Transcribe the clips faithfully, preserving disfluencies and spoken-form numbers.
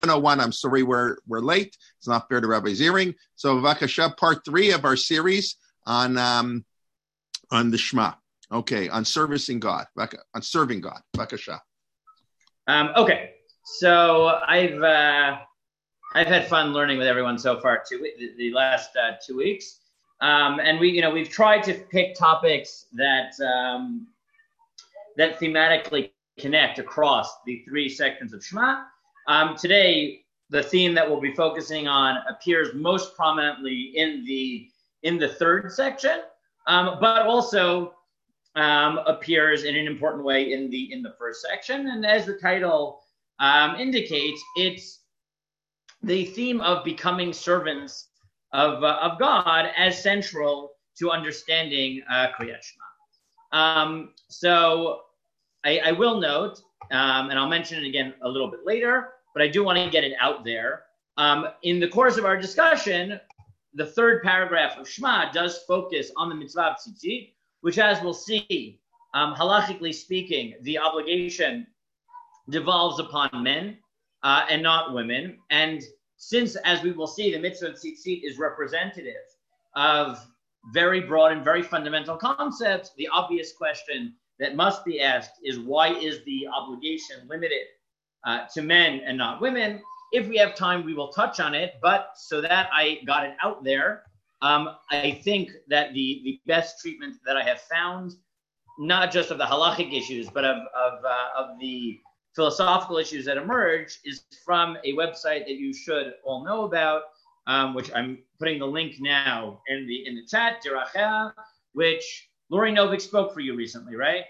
oh one, I'm sorry we're we're late. It's not fair to Rabbi Ziering. So Vakasha, part three of our series on um, on the Shema. Okay, on servicing God, on serving God. Vakasha. Um, okay, so I've uh, I've had fun learning with everyone so far too, the, the last uh, two weeks, um, and we you know we've tried to pick topics that um, that thematically connect across the three sections of Shema. Um, today, the theme that we'll be focusing on appears most prominently in the in the third section, um, but also um, appears in an important way in the in the first section. And as the title um, indicates, it's the theme of becoming servants of uh, of God as central to understanding uh, Kriyat Shema. Um, so I, I will note. Um, and I'll mention it again a little bit later, but I do want to get it out there. Um, in the course of our discussion, the third paragraph of Shema does focus on the mitzvah of tzitzit, which, as we'll see, um, halachically speaking, the obligation devolves upon men uh, and not women. And since, as we will see, the mitzvah of tzitzit is representative of very broad and very fundamental concepts, the obvious question that must be asked is, why is the obligation limited uh, to men and not women? If we have time, we will touch on it. But so that I got it out there, um, I think that the, the best treatment that I have found, not just of the halachic issues, but of of, uh, of the philosophical issues that emerge, is from a website that you should all know about, um, which I'm putting the link now in the in the chat, Dirachea, which Lori Novick spoke for you recently, right?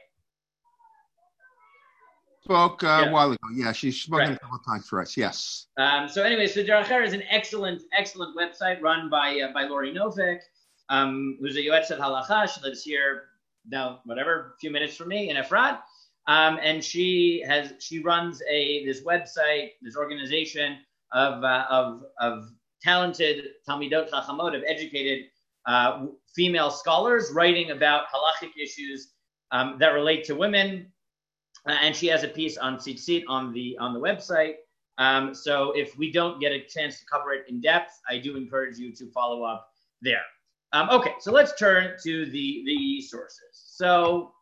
Spoke uh, yeah. a while ago. Yeah, she's spoken right. a couple of times for us. Yes. Um, so anyway, so Derech is an excellent, excellent website run by uh, by Lori Novick, um, who's a Yoetzet Halacha. She lives here now, whatever, a few minutes from me in Efrat, um, and she has she runs a this website, this organization of uh, of of talented Talmidot Chachamot, of educated uh, female scholars writing about halachic issues um, that relate to women, uh, and she has a piece on tzitzit on the on the website. Um, so if we don't get a chance to cover it in depth, I do encourage you to follow up there. Um, okay, so let's turn to the the sources. So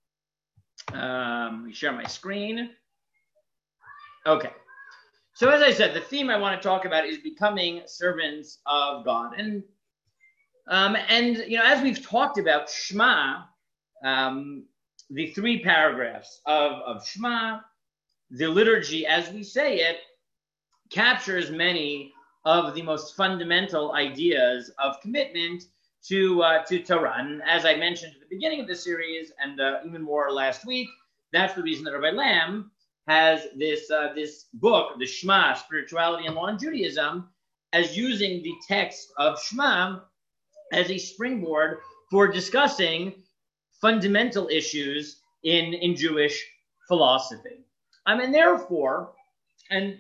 um, let me share my screen. Okay. So as I said, the theme I want to talk about is becoming servants of God, and Um, and, you know, as we've talked about Shema, um, the three paragraphs of, of Shema, the liturgy as we say it, captures many of the most fundamental ideas of commitment to uh, to Torah. And as I mentioned at the beginning of the series, and uh, even more last week, that's the reason that Rabbi Lamb has this, uh, this book, the Shema, Spirituality and Law in Judaism, as using the text of Shema as a springboard for discussing fundamental issues in, in Jewish philosophy. I mean, therefore, and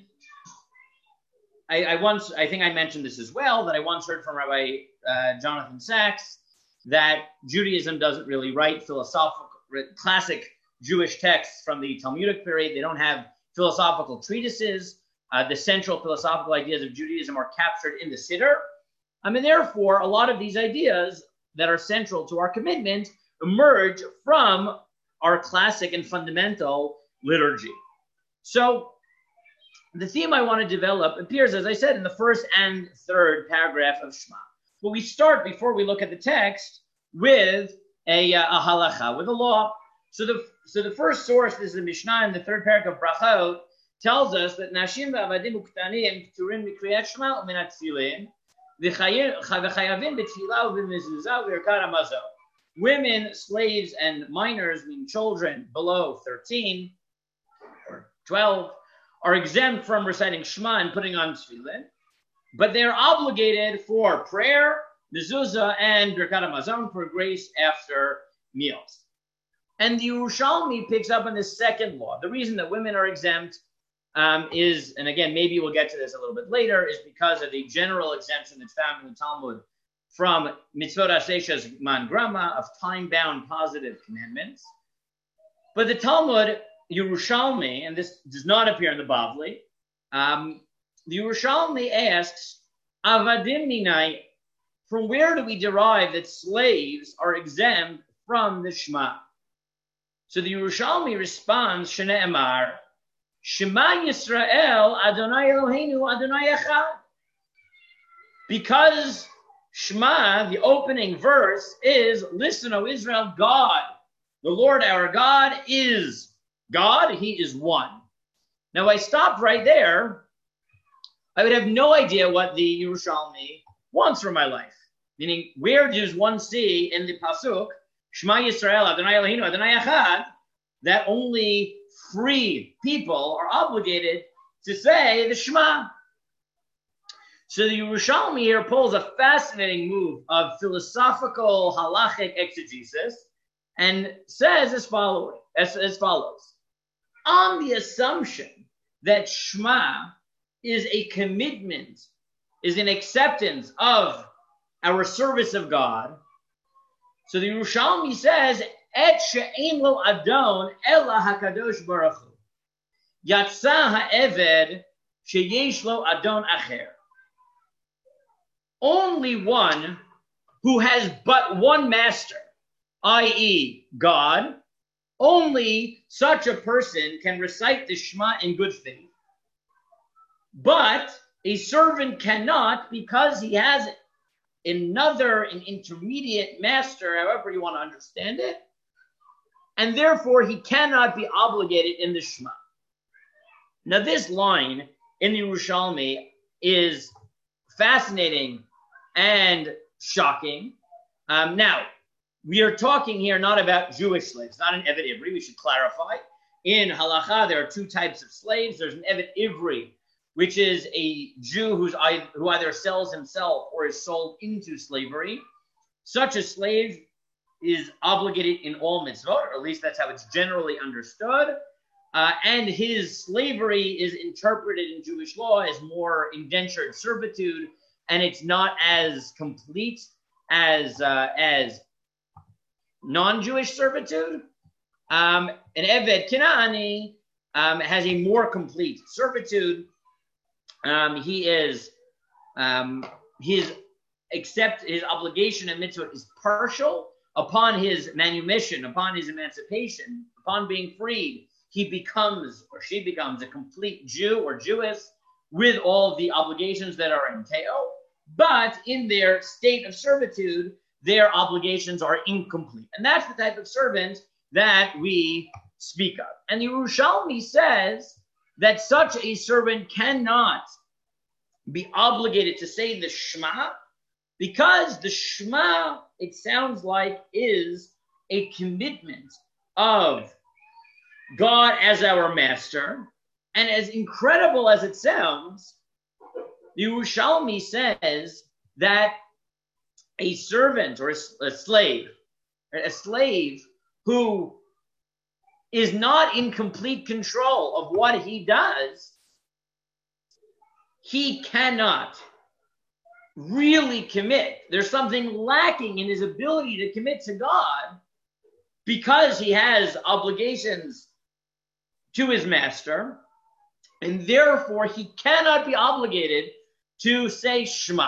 I, I once, I think I mentioned this as well, that I once heard from Rabbi uh, Jonathan Sachs that Judaism doesn't really write philosophical, classic Jewish texts from the Talmudic period. They don't have philosophical treatises. Uh, the central philosophical ideas of Judaism are captured in the Siddur. I mean, therefore, a lot of these ideas that are central to our commitment emerge from our classic and fundamental liturgy. So the theme I want to develop appears, as I said, in the first and third paragraph of Shema. But we start, before we look at the text, with a, uh, a halacha, with a law. So the so the first source is the Mishnah in the third paragraph of Brachot, tells us that Nashim v'avadim uktanim pturim mikriyat Shema u'min tefillin v'chayavim b'tfilah u'b'mezuzah u'b'irkat hamazon. Women, slaves, and minors, meaning children below thirteen or twelve, are exempt from reciting Shema and putting on tefillin, but they're obligated for prayer, mezuzah, and birkat hamazon, for grace after meals. And the Yerushalmi picks up on this second law. The reason that women are exempt um, is, and again, maybe we'll get to this a little bit later, is because of the general exemption that's found in the Talmud from mitzvot aseh man grama, of time-bound positive commandments. But the Talmud Yerushalmi, and this does not appear in the Bavli, um, the Yerushalmi asks, Avadim minai, from where do we derive that slaves are exempt from the Shema? So the Yerushalmi responds, Shne'emar, Shema Yisrael, Adonai Eloheinu, Adonai Echad. Because Shema, the opening verse, is, listen, O Israel, God, the Lord our God is God, he is one. Now I stopped right there. I would have no idea what the Yerushalmi wants from my life. Meaning, where does one see in the Pasuk, Shema Yisrael, Adonai Eloheinu, Adonai Echad, that only free people are obligated to say the Shema? So the Yerushalmi here pulls a fascinating move of philosophical halachic exegesis and says as, follow, as, as follows. On the assumption that Shema is a commitment, is an acceptance of our service of God, so the Yerushalmi says, Et she'en lo adon ela hakadosh baruch hu. Yatsa ha'eved sheyesh lo adon acher. Only one who has but one master, that is God, only such a person can recite the Shema in good faith. But a servant cannot because he has another, an intermediate master, however you want to understand it, and therefore he cannot be obligated in the Shema. Now this line in the Yerushalmi is fascinating and shocking. Um, now, we are talking here not about Jewish slaves, not an Eved Ivri, we should clarify. In Halacha, there are two types of slaves. There's an Eved Ivri, which is a Jew who's either, who either sells himself or is sold into slavery. Such a slave is obligated in all mitzvot, or at least that's how it's generally understood. Uh, and his slavery is interpreted in Jewish law as more indentured servitude, and it's not as complete as uh, as non-Jewish servitude. Um, an Eved Kenani um, has a more complete servitude. Um, he is um, his except his obligation and mitzvah is partial. Upon his manumission, upon his emancipation, upon being freed, he becomes or she becomes a complete Jew or Jewess with all the obligations that are entailed. But in their state of servitude, their obligations are incomplete. And that's the type of servant that we speak of. And the Yerushalmi says that such a servant cannot be obligated to say the Shema, because the Shema, it sounds like, is a commitment of God as our master. And as incredible as it sounds, the Yerushalmi says that a servant or a, a slave, a slave who is not in complete control of what he does, he cannot really commit. There's something lacking in his ability to commit to God because he has obligations to his master, and therefore he cannot be obligated to say Shema.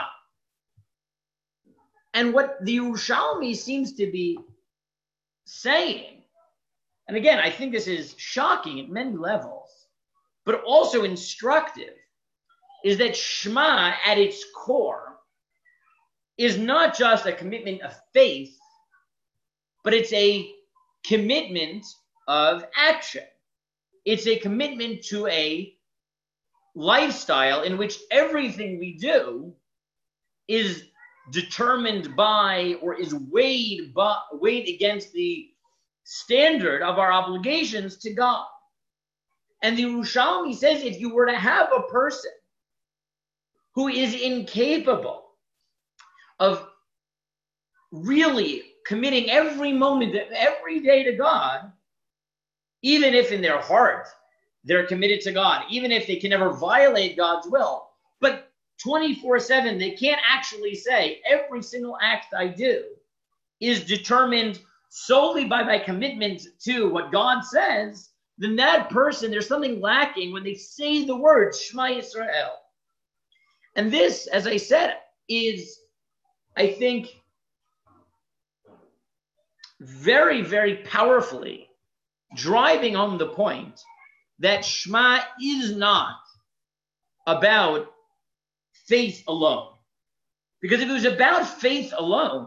And what the Yerushalmi seems to be saying, and again, I think this is shocking at many levels, but also instructive, is that Shema at its core is not just a commitment of faith, but it's a commitment of action. It's a commitment to a lifestyle in which everything we do is determined by or is weighed by, weighed against the standard of our obligations to God. And the Yerushalmi says if you were to have a person who is incapable of really committing every moment, every day to God, even if in their heart they're committed to God, even if they can never violate God's will, but twenty-four seven, they can't actually say every single act I do is determined solely by my commitment to what God says, then that person, there's something lacking when they say the word Shema Yisrael. And this, as I said, is, I think, very, very powerfully driving home the point that Shema is not about faith alone. Because if it was about faith alone,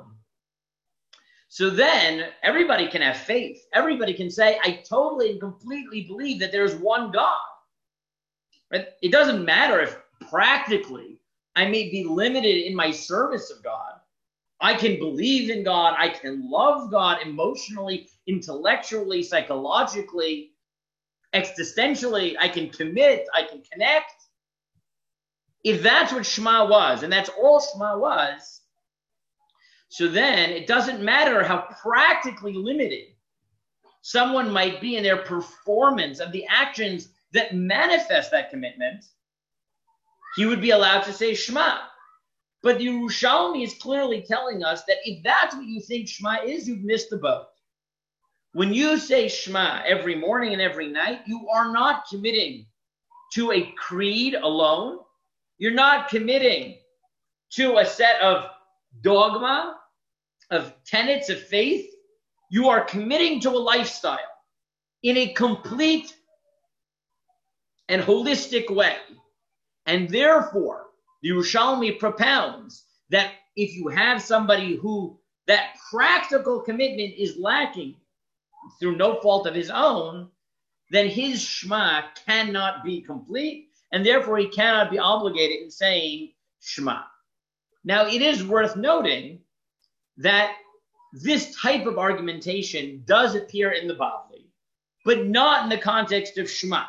so then everybody can have faith. Everybody can say, I totally and completely believe that there's one God. Right? It doesn't matter if practically I may be limited in my service of God. I can believe in God. I can love God emotionally, intellectually, psychologically, existentially. I can commit. I can connect. If that's what Shema was, and that's all Shema was, so then it doesn't matter how practically limited someone might be in their performance of the actions that manifest that commitment, he would be allowed to say Shema. But the Yerushalmi is clearly telling us that if that's what you think Shema is, you've missed the boat. When you say Shema every morning and every night, you are not committing to a creed alone. You're not committing to a set of dogma, of tenets of faith. You are committing to a lifestyle in a complete and holistic way. And therefore, the Yerushalmi propounds that if you have somebody who that practical commitment is lacking through no fault of his own, then his Shema cannot be complete, and therefore he cannot be obligated in saying Shema. Now, it is worth noting that this type of argumentation does appear in the Bavli, but not in the context of Shema.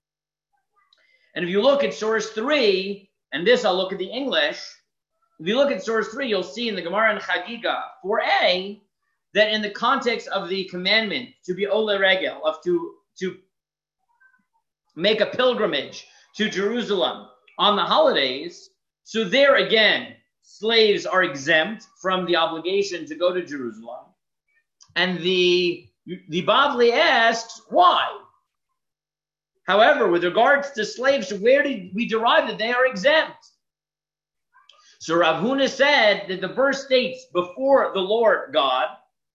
And if you look at source three, and this I'll look at the English, if you look at source three, you'll see in the Gemara and Chagiga four a that in the context of the commandment to be Ole Regel, of to, to make a pilgrimage to Jerusalem on the holidays, so there again, slaves are exempt from the obligation to go to Jerusalem. And the, the Bavli asks, why? However, with regards to slaves, where did we derive that they are exempt? So Rav Huna said that the verse states, before the Lord God.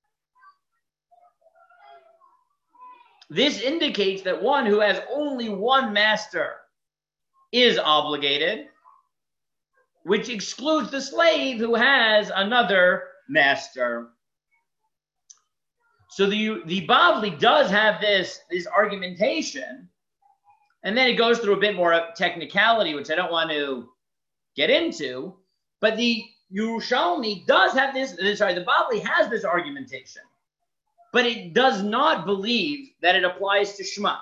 This indicates that one who has only one master is obligated, which excludes the slave who has another master. So the, the Bavli does have this, this argumentation, and then it goes through a bit more technicality, which I don't want to get into, but the Yerushalmi does have this, sorry, the Bavli has this argumentation, but it does not believe that it applies to Shema.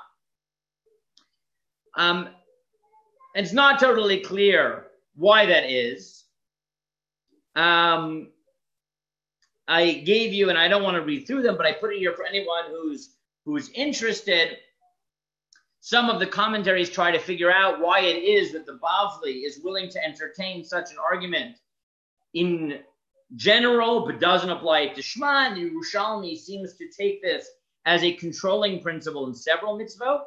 Um, it's not totally clear why that is. Um, I gave you, and I don't want to read through them, but I put it here for anyone who's who's interested. Some of the commentaries try to figure out why it is that the Bavli is willing to entertain such an argument in general, but doesn't apply it to Shema. And the Yerushalmi seems to take this as a controlling principle in several mitzvot.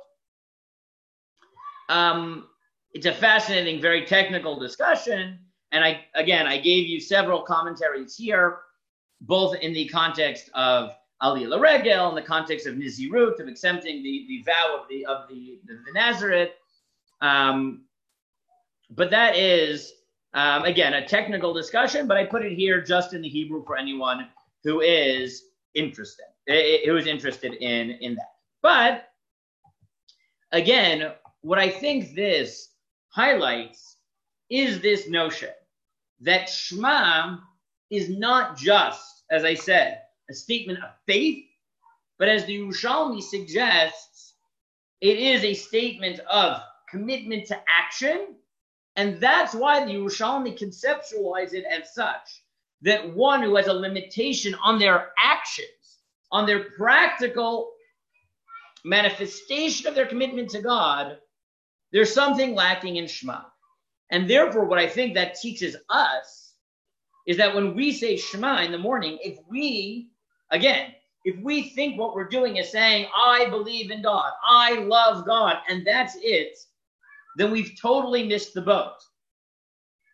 Um, it's a fascinating, very technical discussion. And I, again, I gave you several commentaries here, both in the context of Aliyah L'Regel, in the context of Nizirut, of accepting the, the vow of the of the, the, the Nazareth. Um, but that is, um, again, a technical discussion, but I put it here just in the Hebrew for anyone who is interested, who is interested in, in that. But, again, what I think this highlights is this notion that Shema is not just, as I said, a statement of faith, but as the Yerushalmi suggests, it is a statement of commitment to action, and that's why the Yerushalmi conceptualize it as such, that one who has a limitation on their actions, on their practical manifestation of their commitment to God, there's something lacking in Shema. And therefore, what I think that teaches us is that when we say Shema in the morning, if we, again, if we think what we're doing is saying, I believe in God, I love God, and that's it, then we've totally missed the boat.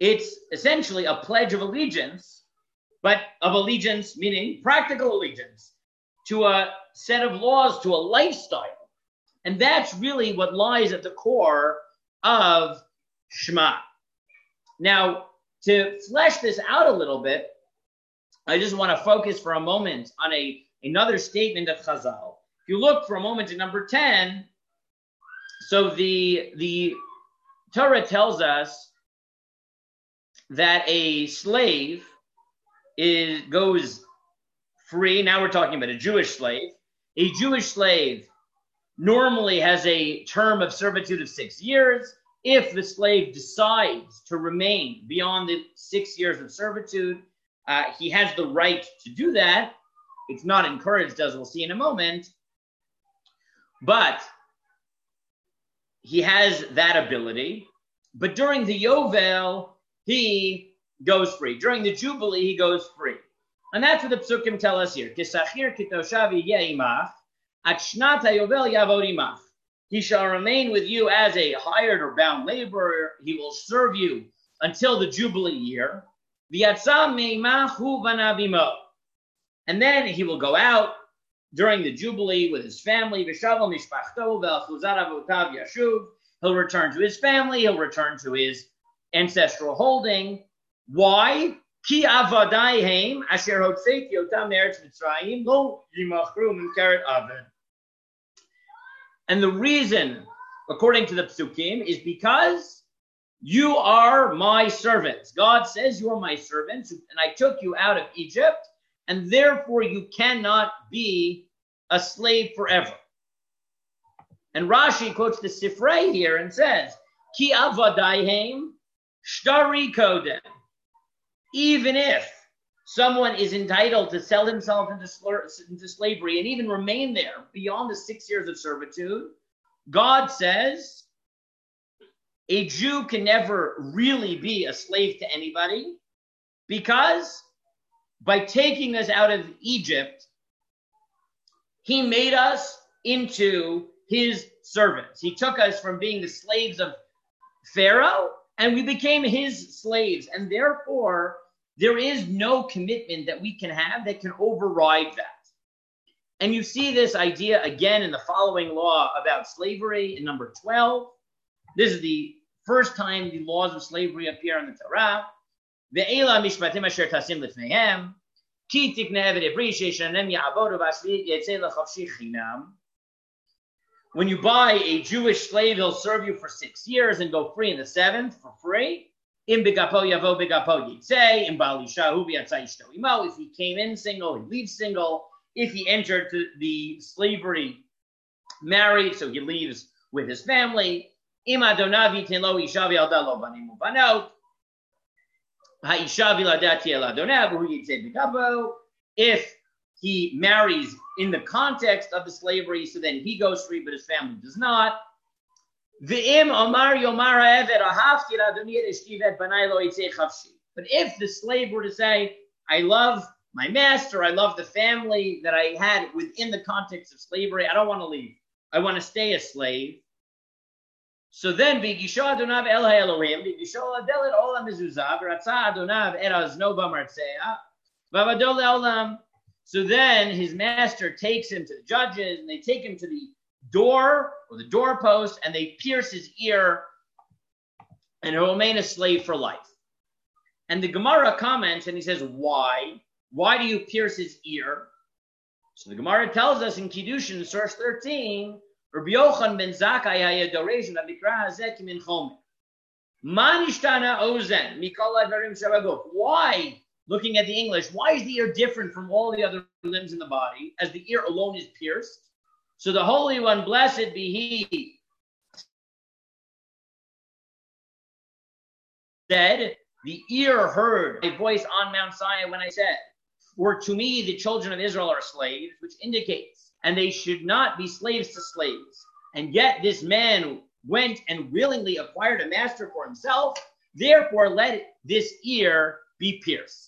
It's essentially a pledge of allegiance, but of allegiance meaning practical allegiance to a set of laws, to a lifestyle. And that's really what lies at the core of Shema. Now, to flesh this out a little bit, I just want to focus for a moment on a another statement of Chazal. If you look for a moment at number ten, so the, the Torah tells us that a slave is goes free. Now we're talking about a Jewish slave. A Jewish slave normally has a term of servitude of six years. If the slave decides to remain beyond the six years of servitude, uh, he has the right to do that. It's not encouraged, as we'll see in a moment. But he has that ability. But during the Yovel, he goes free. During the Jubilee, he goes free. And that's what the Psukim tell us here. Kisachir kitoshav imach, at shnat hayovel yavod imach. He shall remain with you as a hired or bound laborer. He will serve you until the Jubilee year. V'yatzam meimach hu banav imo. And then he will go out during the Jubilee with his family. V'shavel mishpachto v'alchuzar avotav yashuv. He'll return to his family. He'll return to his ancestral holding. Why? Ki avadai heim asher hotzeiti otam me'eretz Mitzrayim lo yimachru mimkeret aved. And the reason, according to the Psukim, is because you are my servants. God says you are my servants, and I took you out of Egypt, and therefore you cannot be a slave forever. And Rashi quotes the Sifrei here and says, Ki avadaihem shtari kodem. Even if someone is entitled to sell himself into, sl- into slavery and even remain there beyond the six years of servitude, God says a Jew can never really be a slave to anybody, because by taking us out of Egypt, he made us into his servants. He took us from being the slaves of Pharaoh, and we became his slaves. And therefore, there is no commitment that we can have that can override that. And you see this idea again in the following law about slavery in number twelve. This is the first time the laws of slavery appear in the Torah. Ve'ela mishpatim asher tasim lifneihem, ki tiknei eved ivri sheishanem ya'avodu v'ashvi yetzei lechavshi chinam. When you buy a Jewish slave, he'll serve you for six years and go free in the seventh for free. Im begapo yavo begapo yitzei, im bali shahu v'yatzai ishto imo. If he came in single, he leaves single. If he entered to the slavery married, so he leaves with his family. Im adonav yitin lo isha v'yalda lo banim ubanot. Ha'isha v'yalda tiel adonav v'hu yitzei begapo. If he marries in the context of the slavery, so then he goes free, but his family does not. V'im omar yomar ha'eved ahavti la'adoni et eshti v'et banai lo yitzei chavshi. But if the slave were to say, I love my master, I love the family that I had within the context of slavery, I don't want to leave, I want to stay a slave. So then, v'gisho adonav el ha'elohim, v'gisho adel et olam mezuzah, v'ratza adonav et azno b'martzea, v'avado le'olam. So then his master takes him to the judges, and they take him to the door or the doorpost, and they pierce his ear, and he'll remain a slave for life. And the Gemara comments, and he says, why? Why do you pierce his ear? So the Gemara tells us in Kiddushin, source thirteen, Rabbi Yochanan ben Zakkai hayadoresh v'bikra hazeh kimin chomer. Ma nishtana ozen mikol advarim shabaguf. Why? Looking at the English, why is the ear different from all the other limbs in the body, as the ear alone is pierced? So the Holy One, blessed be he, said, the ear heard a voice on Mount Sinai when I said, for to me the children of Israel are slaves, which indicates, and they should not be slaves to slaves. And yet this man went and willingly acquired a master for himself, therefore let this ear be pierced.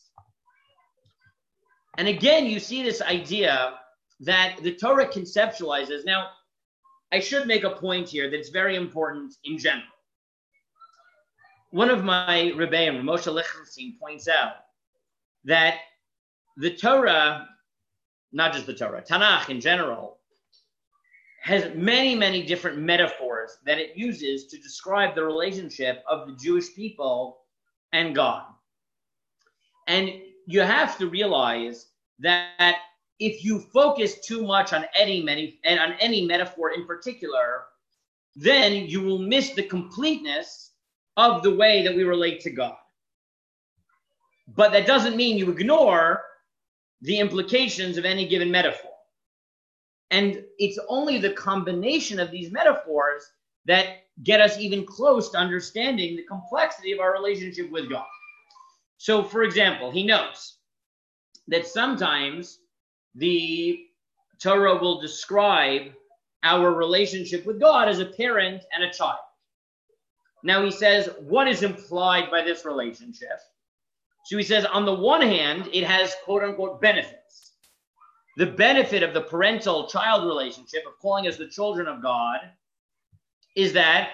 And again, you see this idea that the Torah conceptualizes. Now, I should make a point here that's very important in general. one of my Rebbeim, Moshe Lichtenstein, points out that the Torah, not just the Torah, Tanakh in general, has many, many different metaphors that it uses to describe the relationship of the Jewish people and God. And you have to realize that if you focus too much on any, many, and on any metaphor in particular, then you will miss the completeness of the way that we relate to God. But that doesn't mean you ignore the implications of any given metaphor. And it's only the combination of these metaphors that get us even close to understanding the complexity of our relationship with God. So, for example, he notes that sometimes the Torah will describe our relationship with God as a parent and a child. Now he says, what is implied by this relationship? So he says, on the one hand, it has quote-unquote benefits. The benefit of the parental-child relationship, of calling us the children of God, is that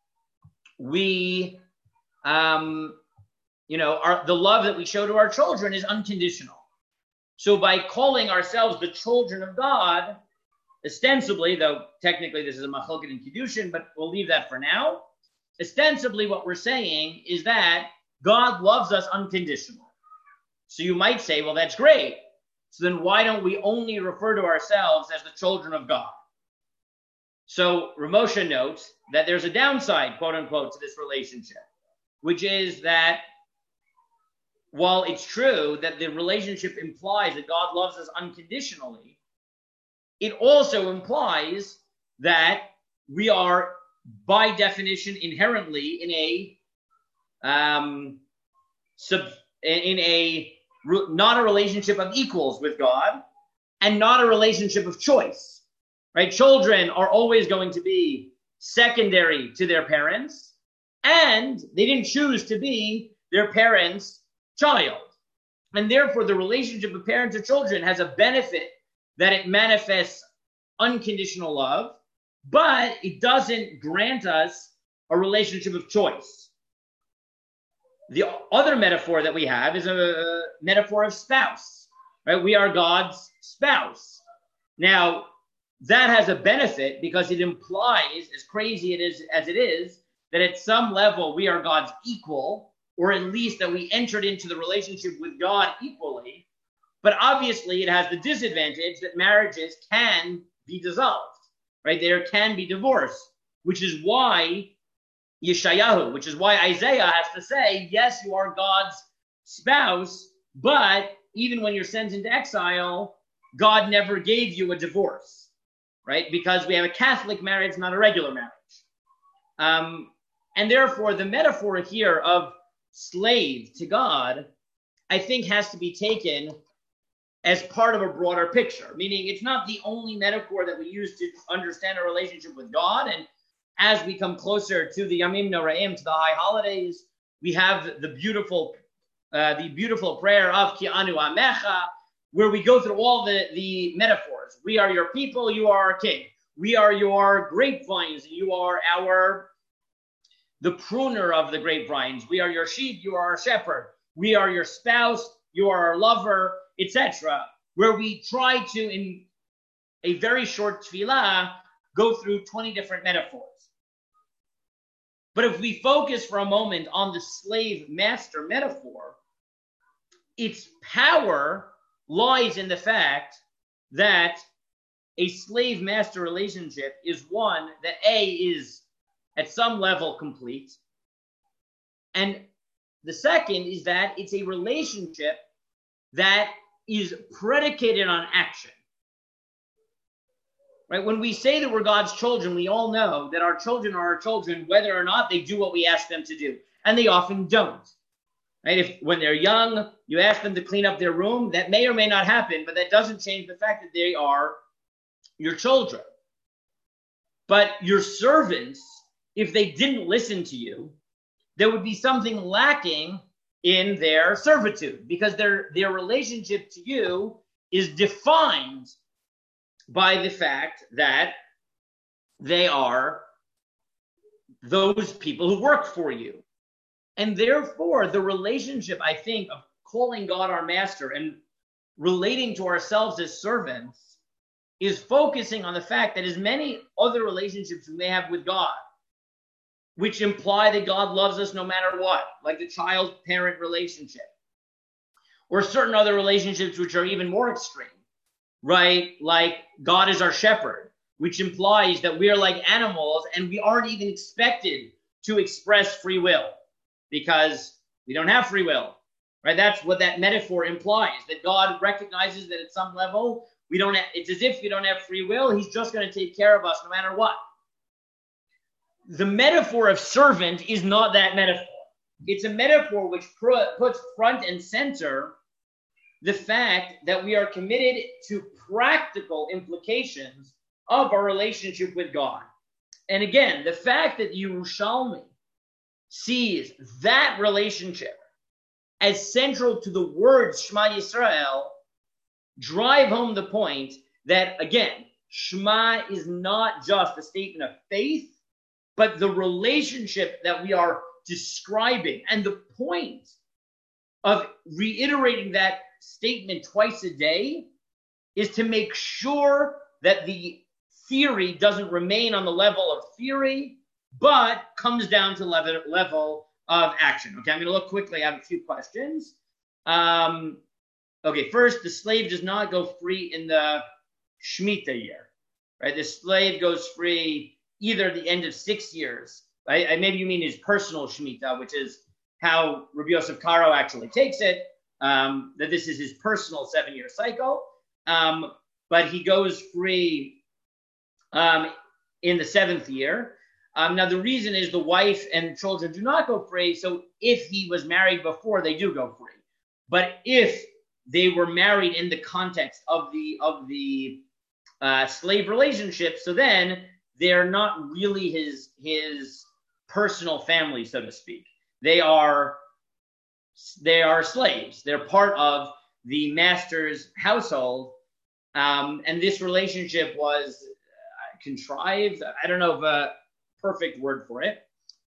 we, um, you know, our, the love that we show to our children is unconditional. So by calling ourselves the children of God, ostensibly, though technically this is a machlokes in Kiddushin, but we'll leave that for now. Ostensibly, what we're saying is that God loves us unconditionally. So you might say, well, that's great. So then why don't we only refer to ourselves as the children of God? So Ramosha notes that there's a downside, quote unquote, to this relationship, which is that while it's true that the relationship implies that God loves us unconditionally, it also implies that we are, by definition, inherently in a um, sub, in a not a relationship of equals with God, and not a relationship of choice. Right? Children are always going to be secondary to their parents, and they didn't choose to be their parents' child. And therefore, the relationship of parent to children has a benefit that it manifests unconditional love, but it doesn't grant us a relationship of choice. The other metaphor that we have is a metaphor of spouse, right? We are God's spouse. Now, that has a benefit because it implies, as crazy it is as it is, that at some level we are God's equal, or at least that we entered into the relationship with God equally. But obviously it has the disadvantage that marriages can be dissolved, right? There can be divorce, which is why Yeshayahu, which is why Isaiah has to say, yes, you are God's spouse, but even when you're sent into exile, God never gave you a divorce, right? Because we have a Catholic marriage, not a regular marriage. Um, and therefore, the metaphor here of slave to God, I think, has to be taken as part of a broader picture, meaning it's not the only metaphor that we use to understand our relationship with God. And as we come closer to the Yamim Noraim, to the high holidays, we have the beautiful, uh, the beautiful prayer of Ki Anu Amecha, where we go through all the, the metaphors. We are your people, you are our king. We are your grapevines, you are our, the pruner of the grapevines. We are your sheep, you are our shepherd. We are your spouse, you are our lover, et cetera. Where we try to, in a very short tefillah, go through twenty different metaphors. But if we focus for a moment on the slave-master metaphor, its power lies in the fact that a slave-master relationship is one that A, is at some level complete, and the second is that it's a relationship that is predicated on action. Right? When we say that we're God's children, we all know that our children are our children whether or not they do what we ask them to do. And they often don't. Right? If when they're young, you ask them to clean up their room, that may or may not happen, but that doesn't change the fact that they are your children. But your servants, if they didn't listen to you, there would be something lacking in their servitude, because their, their relationship to you is defined by the fact that they are those people who work for you. And therefore, the relationship, I think, of calling God our master and relating to ourselves as servants is focusing on the fact that as many other relationships we may have with God, which imply that God loves us no matter what, like the child-parent relationship, or certain other relationships which are even more extreme, right? Like God is our shepherd, which implies that we are like animals and we aren't even expected to express free will because we don't have free will, right? That's what that metaphor implies, that God recognizes that at some level we don't have, it's as if we don't have free will. He's just going to take care of us no matter what. The metaphor of servant is not that metaphor. It's a metaphor which pr- puts front and center the fact that we are committed to practical implications of our relationship with God. And again, the fact that Yerushalmi sees that relationship as central to the words Shema Yisrael drive home the point that, again, Shema is not just a statement of faith, but the relationship that we are describing. And the point of reiterating that statement twice a day is to make sure that the theory doesn't remain on the level of theory, but comes down to level, level of action. Okay, I'm going to look quickly. I have a few questions. Um, okay, first, the slave does not go free in the Shemitah year, right? The slave goes free either at the end of six years, right? Maybe you mean his personal Shemitah, which is how Rabbi Yosef Karo actually takes it, um, that this is his personal seven-year cycle. Um, but he goes free um, in the seventh year. Um, now, the reason is the wife and children do not go free. So if he was married before, they do go free. But if they were married in the context of the of the uh, slave relationship, so then they're not really his his personal family, so to speak. They are they are slaves. They're part of the master's household, um, and this relationship was uh, contrived. I don't know of a perfect word for it.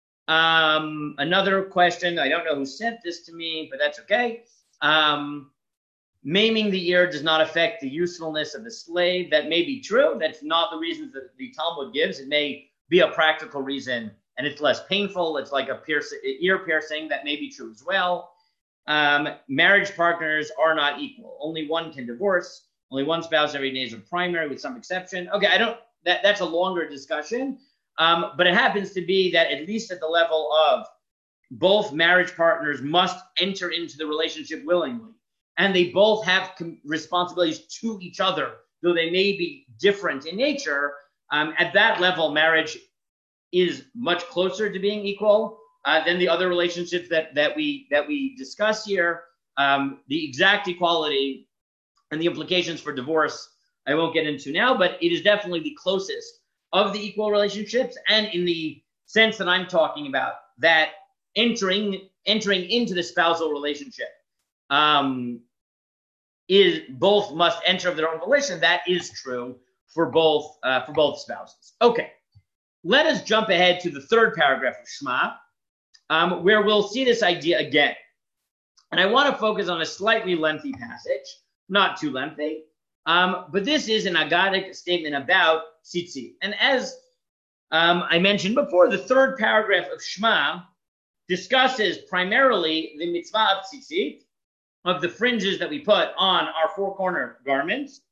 Um, another question. I don't know who sent this to me, but that's okay. Um, maiming the ear does not affect the usefulness of the slave. That may be true. That's not the reasons that the Talmud gives. It may be a practical reason, and it's less painful. It's like a pierce, ear piercing. That may be true as well. Um, marriage partners are not equal. Only one can divorce. Only one spouse every day is a primary, with some exception. Okay, I don't. That that's a longer discussion. Um, but it happens to be that at least at the level of both marriage partners must enter into the relationship willingly, and they both have com- responsibilities to each other, though they may be different in nature. Um, at that level, marriage is much closer to being equal uh, than the other relationships that that we that we discuss here. Um, the exact equality and the implications for divorce I won't get into now, but it is definitely the closest of the equal relationships, and in the sense that I'm talking about, that entering entering into the spousal relationship um, is both must enter of their own volition. That is true for both uh, for both spouses. Okay, let us jump ahead to the third paragraph of Shema, um, where we'll see this idea again. And I want to focus on a slightly lengthy passage, not too lengthy. Um, but this is an Agadic statement about tzitzit. And as um, I mentioned before, the third paragraph of Shema discusses primarily the mitzvah of tzitzit, of the fringes that we put on our four-corner garments.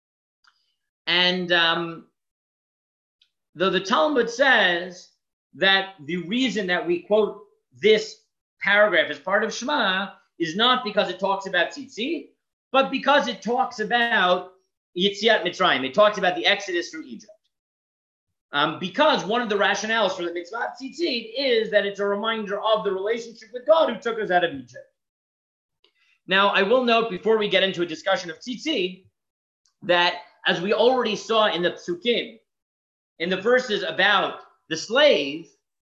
And um, though the Talmud says that the reason that we quote this paragraph as part of Shema is not because it talks about tzitzit, but because it talks about Yetziat Mitzrayim. It talks about the exodus from Egypt. Um, because one of the rationales for the mitzvah tzitzit is that it's a reminder of the relationship with God who took us out of Egypt. Now, I will note before we get into a discussion of tzitzit that as we already saw in the psukim, in the verses about the slave,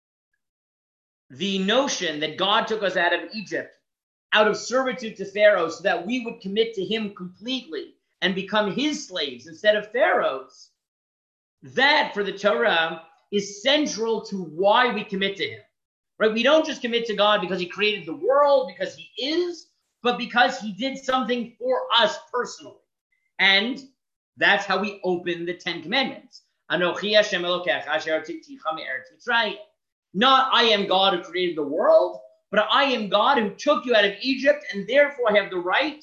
the notion that God took us out of Egypt, out of servitude to Pharaoh, so that we would commit to him completely and become his slaves instead of Pharaoh's, that for the Torah is central to why we commit to him, right? We don't just commit to God because he created the world, because he is, but because he did something for us personally. And that's how we open the Ten Commandments. Anochi Hashem Elokecha asher hotzicha me'eretz Mitzrayim. Not I am God who created the world, but I am God who took you out of Egypt, and therefore I have the right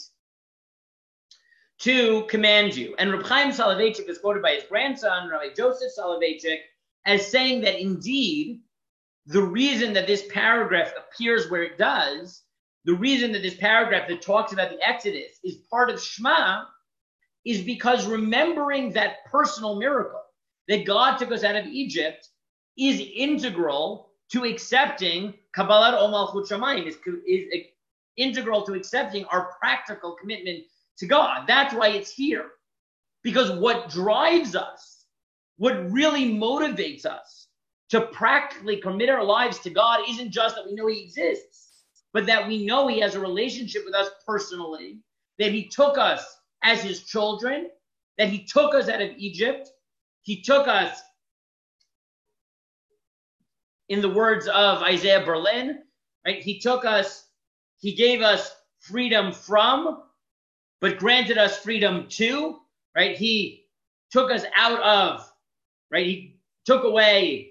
to command you. And Reb Chaim Soloveitchik is quoted by his grandson, Rabbi Joseph Soloveitchik, as saying that indeed the reason that this paragraph appears where it does, the reason that this paragraph that talks about the Exodus is part of Shema, is because remembering that personal miracle, that God took us out of Egypt, is integral to accepting Kabbalat Ol Malchut Shamayim, is, is integral to accepting our practical commitment to God. That's why it's here. Because what drives us, what really motivates us to practically commit our lives to God isn't just that we know he exists, but that we know he has a relationship with us personally, that he took us as his children, that he took us out of Egypt, he took us, in the words of Isaiah Berlin, right? He took us, he gave us freedom from, but granted us freedom to, right? He took us out of, right? He took away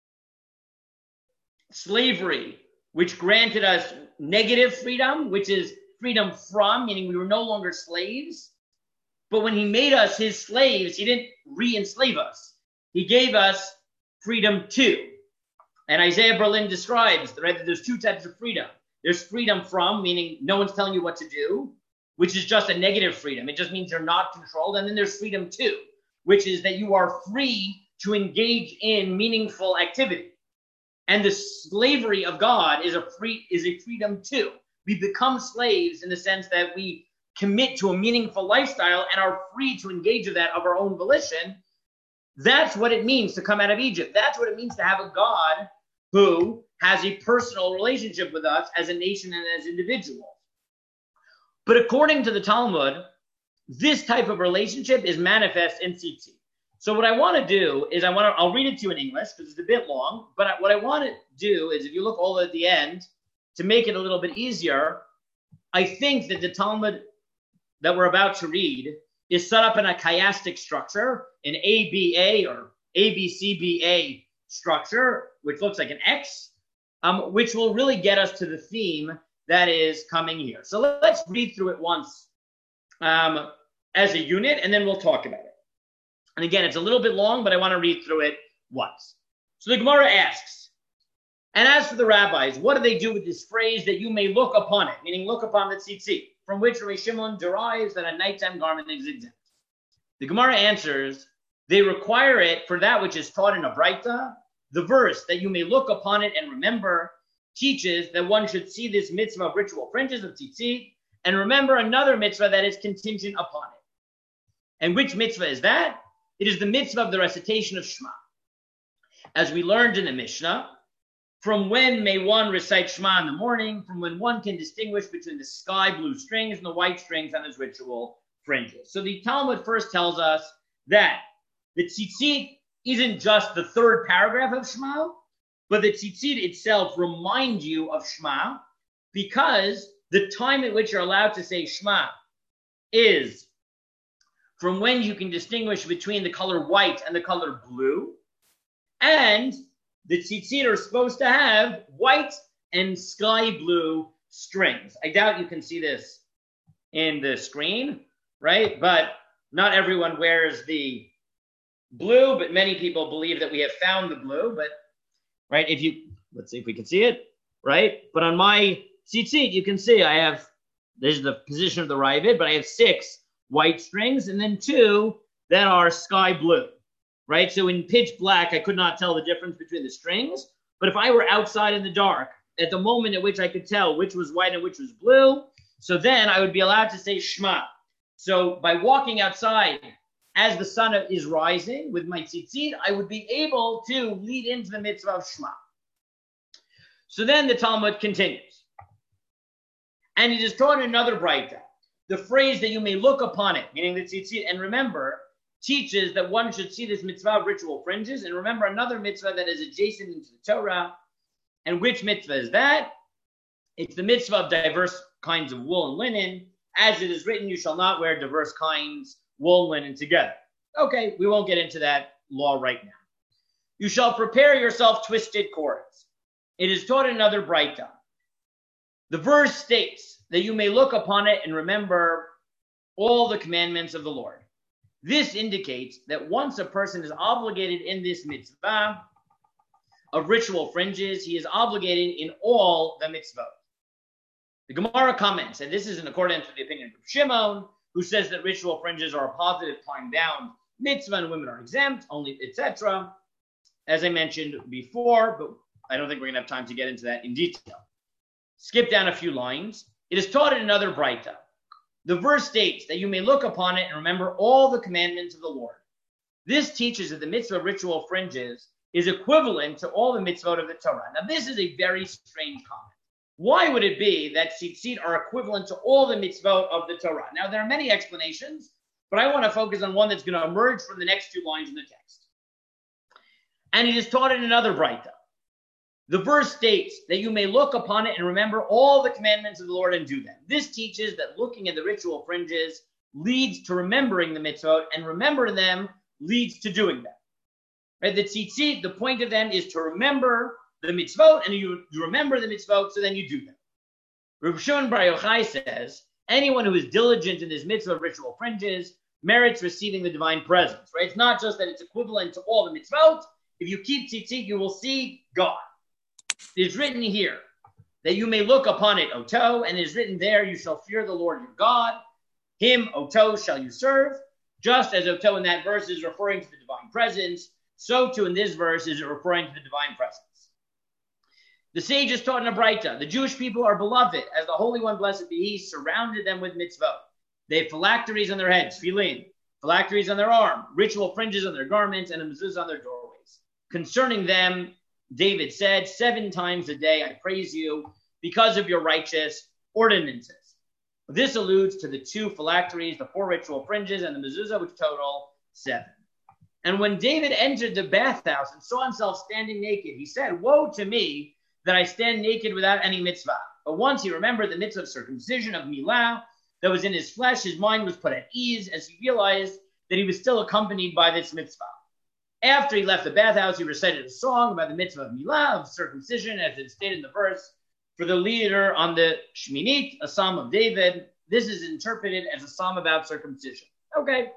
slavery, which granted us negative freedom, which is freedom from, meaning we were no longer slaves. But when he made us his slaves, he didn't re-enslave us. He gave us freedom to. And Isaiah Berlin describes, right, that there's two types of freedom. There's freedom from, meaning no one's telling you what to do, which is just a negative freedom. It just means you're not controlled. And then there's freedom to, which is that you are free to engage in meaningful activity. And the slavery of God is a free is a freedom to. We become slaves in the sense that we commit to a meaningful lifestyle and are free to engage in that of our own volition. That's what it means to come out of Egypt. That's what it means to have a God who has a personal relationship with us as a nation and as individuals. But according to the Talmud, this type of relationship is manifest in tzitzit. So what I want to do is I want to, I'll read it to you in English because it's a bit long, but what I want to do is if you look all at the end, to make it a little bit easier, I think that the Talmud that we're about to read is set up in a chiastic structure, an A B A or A B C B A structure, which looks like an X, um, which will really get us to the theme that is coming here. So let's read through it once um, as a unit, and then we'll talk about it. And again, it's a little bit long, but I want to read through it once. So the Gemara asks, and as for the rabbis, what do they do with this phrase that you may look upon it, meaning look upon the tzitzit, from which Rabbi Shimon derives that a nighttime garment is exempt? The Gemara answers, they require it for that which is taught in a Braita. The verse that you may look upon it and remember teaches that one should see this mitzvah of ritual fringes of tzitzit and remember another mitzvah that is contingent upon it. And which mitzvah is that? It is the mitzvah of the recitation of Shema. As we learned in the Mishnah, from when may one recite Shema in the morning, from when one can distinguish between the sky blue strings and the white strings on his ritual fringes. So the Talmud first tells us that the tzitzit isn't just the third paragraph of Shema, but the tzitzit itself reminds you of Shema because the time at which you're allowed to say Shema is from when you can distinguish between the color white and the color blue. And the tzitzit are supposed to have white and sky blue strings. I doubt you can see this in the screen, right? But not everyone wears the blue, but many people believe that we have found the blue. But, right, if you, let's see if we can see it, right? But on my tzitzit, you can see I have, this is the position of the Ravid, but I have six white strings and then two that are sky blue, right? So in pitch black, I could not tell the difference between the strings. But if I were outside in the dark, at the moment at which I could tell which was white and which was blue, so then I would be allowed to say Shema. So by walking outside as the sun is rising with my tzitzit, I would be able to lead into the mitzvah of Shema. So then the Talmud continues. And it is taught in another Braita. The phrase that you may look upon it, meaning the tzitzit, and remember, teaches that one should see this mitzvah of ritual fringes, and remember another mitzvah that is adjacent into the Torah, And which mitzvah is that? It's the mitzvah of diverse kinds of wool and linen. As it is written, you shall not wear diverse kinds wool and linen together. Okay, we won't get into that law right now. You shall prepare yourself twisted cords. It is taught in another Braita. The verse states that you may look upon it and remember all the commandments of the Lord. This indicates that once a person is obligated in this mitzvah of ritual fringes, he is obligated in all the mitzvot. The Gemara comments, and this is in accordance with the opinion of Shimon, who says that ritual fringes are a positive time-bound mitzvah and women are exempt, only et cetera. As I mentioned before, but I don't think we're going to have time to get into that in detail. Skip down a few lines. It is taught in another Braita. The verse states that you may look upon it and remember all the commandments of the Lord. This teaches that the mitzvah of ritual fringes is equivalent to all the mitzvot of the Torah. Now, this is a very strange comment. Why would it be that tzitzit are equivalent to all the mitzvot of the Torah? Now, there are many explanations, but I want to focus on one that's going to emerge from the next two lines in the text. And it is taught in another Braita. The verse states that you may look upon it and remember all the commandments of the Lord and do them. This teaches that looking at the ritual fringes leads to remembering the mitzvot, and remembering them leads to doing them. Right? The tzitzit, the point of them is to remember the mitzvot, and you, you remember the mitzvot, so then you do them. Reb Shimon Bar Yochai says, anyone who is diligent in this mitzvah of ritual fringes merits receiving the divine presence. Right? It's not just that it's equivalent to all the mitzvot. If you keep tzitzit, you will see God. It is written here that you may look upon it, Oto, and it is written there, you shall fear the Lord your God. Him, Oto, shall you serve. Just as Oto in that verse is referring to the divine presence, so too in this verse is it referring to the divine presence. The sages taught in a Braita, the Jewish people are beloved, as the Holy One, blessed be He, surrounded them with mitzvot. They have phylacteries on their heads, tefillin, phylacteries on their arm, ritual fringes on their garments, and a mezuzah on their doorways. Concerning them, David said, seven times a day I praise you because of your righteous ordinances. This alludes to the two phylacteries, the four ritual fringes, and the mezuzah, which total seven. And when David entered the bathhouse and saw himself standing naked, he said, woe to me that I stand naked without any mitzvah. But once he remembered the mitzvah of circumcision of milah that was in his flesh, his mind was put at ease as he realized that he was still accompanied by this mitzvah. After he left the bathhouse, he recited a song about the mitzvah of milah, of circumcision, as it stated in the verse, for the leader on the Shminit, a psalm of David. This is interpreted as a psalm about circumcision. Okay.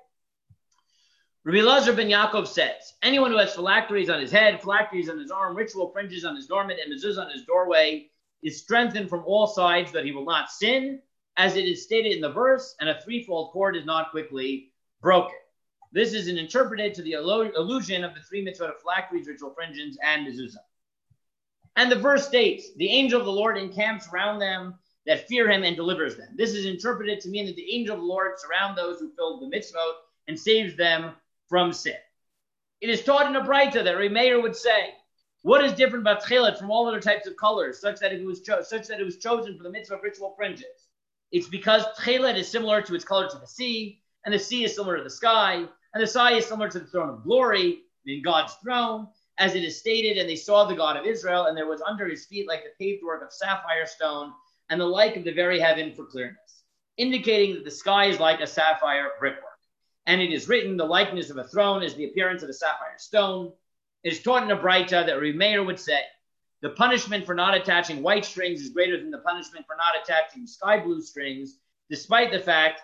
Rabbi Elazar ben Yaakov says, anyone who has phylacteries on his head, phylacteries on his arm, ritual fringes on his garment, and mezuzah on his doorway, is strengthened from all sides that he will not sin, as it is stated in the verse, and a threefold cord is not quickly broken. This is an interpreted to the allusion of the three mitzvot of phylacteries, ritual fringes, and mezuzah. And the verse states, the angel of the Lord encamps around them that fear him and delivers them. This is interpreted to mean that the angel of the Lord surrounds those who fill the mitzvot and saves them from sin. It is taught in a Braita that Reb Meir would say, what is different about tchelet from all other types of colors, such that it was cho- such that it was chosen for the mitzvah of ritual fringes? It's because tchelet is similar to its color to the sea, and the sea is similar to the sky, and the sky is similar to the throne of glory, in God's throne, as it is stated, and they saw the God of Israel, and there was under his feet like the paved work of sapphire stone, and the like of the very heaven for clearness, indicating that the sky is like a sapphire brickwork. And it is written, the likeness of a throne is the appearance of a sapphire stone. It is taught in a Braita that Reb Meir would say, the punishment for not attaching white strings is greater than the punishment for not attaching sky blue strings, despite the fact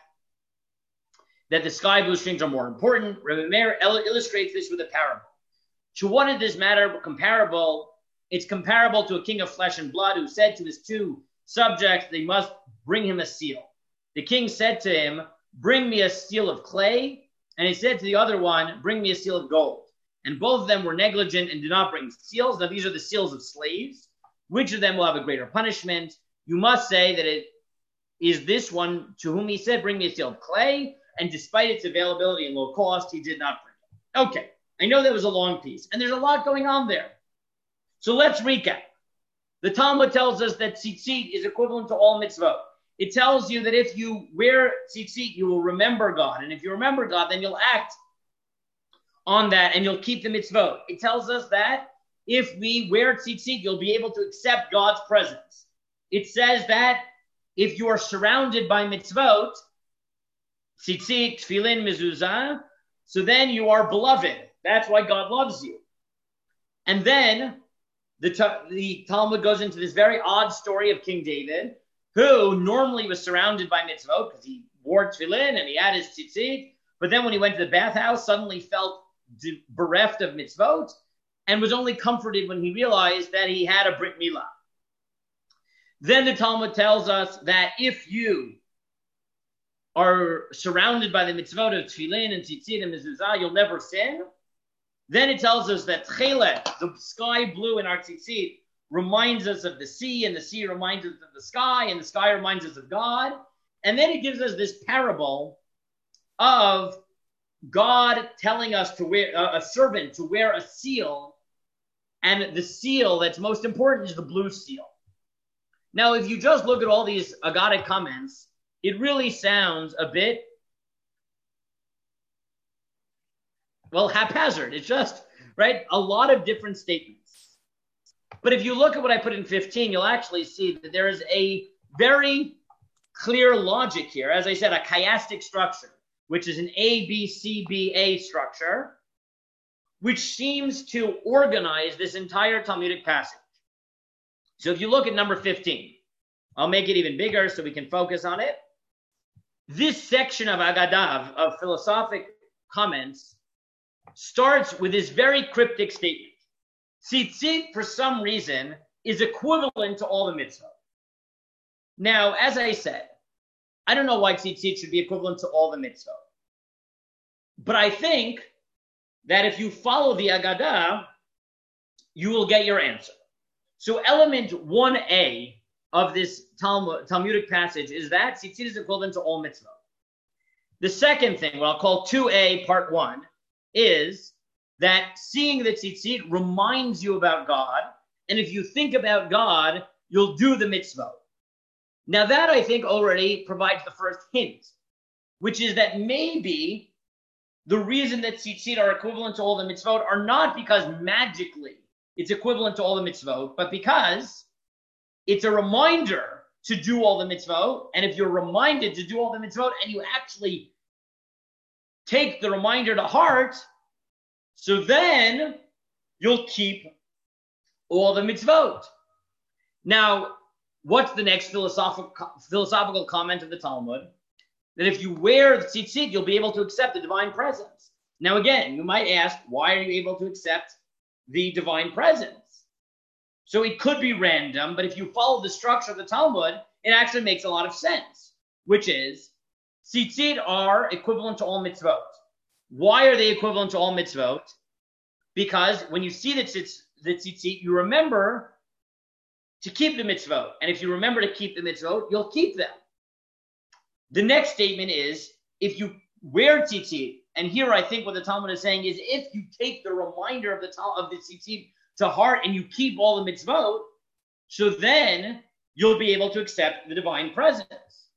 that the sky blue strings are more important. Reb Meir illustrates this with a parable. To what is this matter comparable? It's comparable to a king of flesh and blood who said to his two subjects, they must bring him a seal. The king said to him, bring me a seal of clay. And he said to the other one, bring me a seal of gold. And both of them were negligent and did not bring seals. Now these are the seals of slaves. Which of them will have a greater punishment? You must say that it is this one to whom he said, bring me a seal of clay. And despite its availability and low cost, he did not bring it. Okay, I know that was a long piece. And there's a lot going on there. So let's recap. The Talmud tells us that tzitzit is equivalent to all mitzvot. It tells you that if you wear tzitzit, you will remember God. And if you remember God, then you'll act on that and you'll keep the mitzvot. It tells us that if we wear tzitzit, you'll be able to accept God's presence. It says that if you are surrounded by mitzvot, tzitzit, tefillin, mezuzah, so then you are beloved. That's why God loves you. And then the, the Talmud goes into this very odd story of King David, who normally was surrounded by mitzvot because he wore tefillin and he had his tzitzit, but then when he went to the bathhouse, suddenly felt bereft of mitzvot and was only comforted when he realized that he had a brit milah. Then the Talmud tells us that if you are surrounded by the mitzvot of tefillin and tzitzit and mezuzah, you'll never sin. Then it tells us that chelet, the sky blue in our tzitzit, reminds us of the sea, and the sea reminds us of the sky, and the sky reminds us of God. And then it gives us this parable of God telling us to wear, uh, a servant to wear a seal, and the seal that's most important is the blue seal. Now, if you just look at all these Agadic comments, it really sounds a bit, well, haphazard. It's just, right, a lot of different statements. But if you look at what I put in fifteen, you'll actually see that there is a very clear logic here. As I said, a chiastic structure, which is an A, B, C, B, A structure, which seems to organize this entire Talmudic passage. So if you look at number fifteen, I'll make it even bigger so we can focus on it. This section of Agadav, of philosophic comments, starts with this very cryptic statement. Tzitzit, for some reason, is equivalent to all the mitzvot. Now, as I said, I don't know why tzitzit should be equivalent to all the mitzvot. But I think that if you follow the Agadah, you will get your answer. So element one A of this Talmud, Talmudic passage is that tzitzit is equivalent to all mitzvot. The second thing, what I'll call two A part one, is that seeing the tzitzit reminds you about God, and if you think about God, you'll do the mitzvot. Now that, I think, already provides the first hint, which is that maybe the reason that tzitzit are equivalent to all the mitzvot are not because magically it's equivalent to all the mitzvot, but because it's a reminder to do all the mitzvot, and if you're reminded to do all the mitzvot and you actually take the reminder to heart, so then you'll keep all the mitzvot. Now, what's the next philosophical philosophical comment of the Talmud? That if you wear the tzitzit, you'll be able to accept the divine presence. Now, again, you might ask, why are you able to accept the divine presence? So it could be random, but if you follow the structure of the Talmud, it actually makes a lot of sense, which is tzitzit are equivalent to all mitzvot. Why are they equivalent to all mitzvot? Because when you see the tzitzit, you remember to keep the mitzvot. And if you remember to keep the mitzvot, you'll keep them. The next statement is, if you wear tzitzit, and here I think what the Talmud is saying is, if you take the reminder of the of the tzitzit to heart and you keep all the mitzvot, so then you'll be able to accept the divine presence.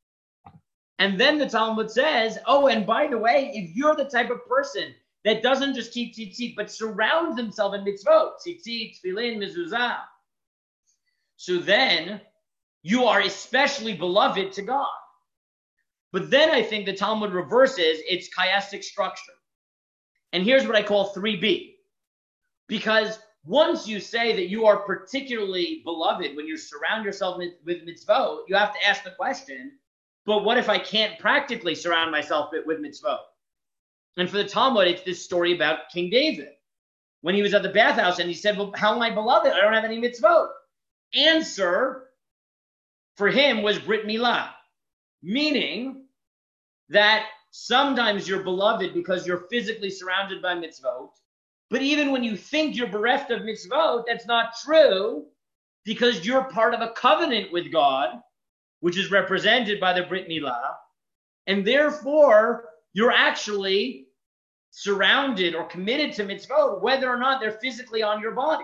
And then the Talmud says, oh, and by the way, if you're the type of person that doesn't just keep tzitzit, but surrounds himself in mitzvot, tzitzit, tefillin, mezuzah, so then you are especially beloved to God. But then I think the Talmud reverses its chiastic structure. And here's what I call three B. Because once you say that you are particularly beloved when you surround yourself with mitzvot, you have to ask the question, but what if I can't practically surround myself with mitzvot? And for the Talmud, it's this story about King David. When he was at the bathhouse and he said, well, how am I beloved? I don't have any mitzvot. Answer for him was Brit Milah, meaning that sometimes you're beloved because you're physically surrounded by mitzvot, but even when you think you're bereft of mitzvot, that's not true because you're part of a covenant with God, which is represented by the Brit Milah, and therefore you're actually surrounded or committed to mitzvot, whether or not they're physically on your body.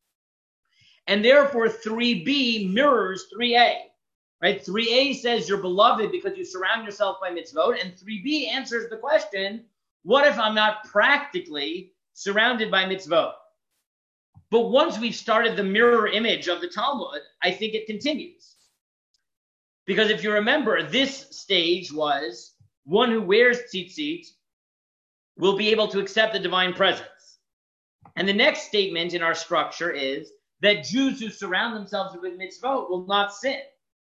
And therefore three B mirrors three A. Right? three A says you're beloved because you surround yourself by mitzvot, and three B answers the question, what if I'm not practically surrounded by mitzvot? But once we've started the mirror image of the Talmud, I think it continues. Because if you remember, this stage was one who wears tzitzit will be able to accept the divine presence. And the next statement in our structure is that Jews who surround themselves with mitzvot will not sin.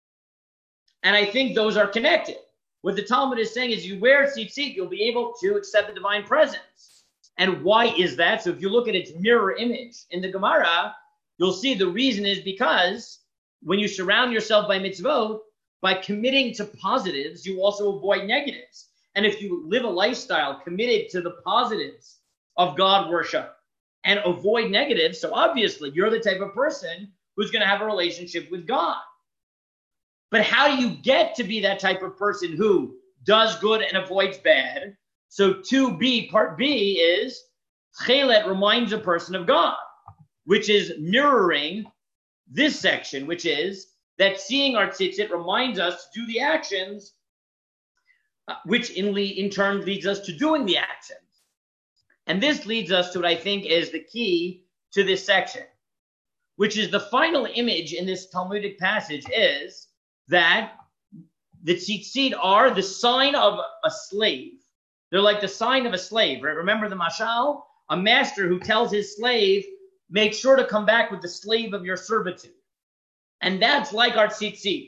And I think those are connected. What the Talmud is saying is you wear tzitzit, you'll be able to accept the divine presence. And why is that? So if you look at its mirror image in the Gemara, you'll see the reason is because when you surround yourself by mitzvot, by committing to positives, you also avoid negatives. And if you live a lifestyle committed to the positives of God worship and avoid negatives, so obviously you're the type of person who's going to have a relationship with God. But how do you get to be that type of person who does good and avoids bad? So two B, part B is Chelet reminds a person of God, which is mirroring this section, which is that seeing our tzitzit reminds us to do the actions, uh, which in, le- in turn leads us to doing the actions. And this leads us to what I think is the key to this section, which is the final image in this Talmudic passage is that the tzitzit are the sign of a slave. They're like the sign of a slave, right? Remember the mashal? A master who tells his slave, make sure to come back with the slave of your servitude. And that's like our tzitzit.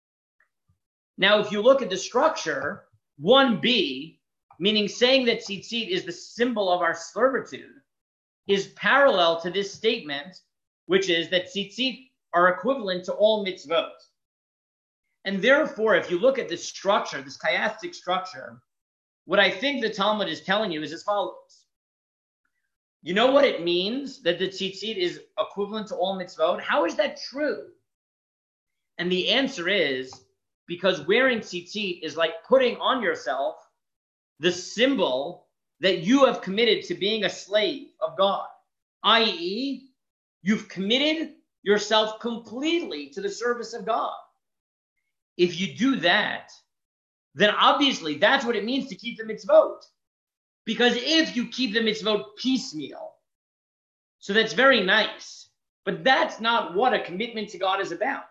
Now, if you look at the structure, one B, meaning saying that tzitzit is the symbol of our servitude, is parallel to this statement, which is that tzitzit are equivalent to all mitzvot. And therefore, if you look at this structure, this chiastic structure, what I think the Talmud is telling you is as follows. You know what it means that the tzitzit is equivalent to all mitzvot? How is that true? And the answer is because wearing tzitzit is like putting on yourself the symbol that you have committed to being a slave of God, that is, you've committed yourself completely to the service of God. If you do that, then obviously that's what it means to keep the mitzvot. Because if you keep the mitzvot piecemeal, so that's very nice, but that's not what a commitment to God is about.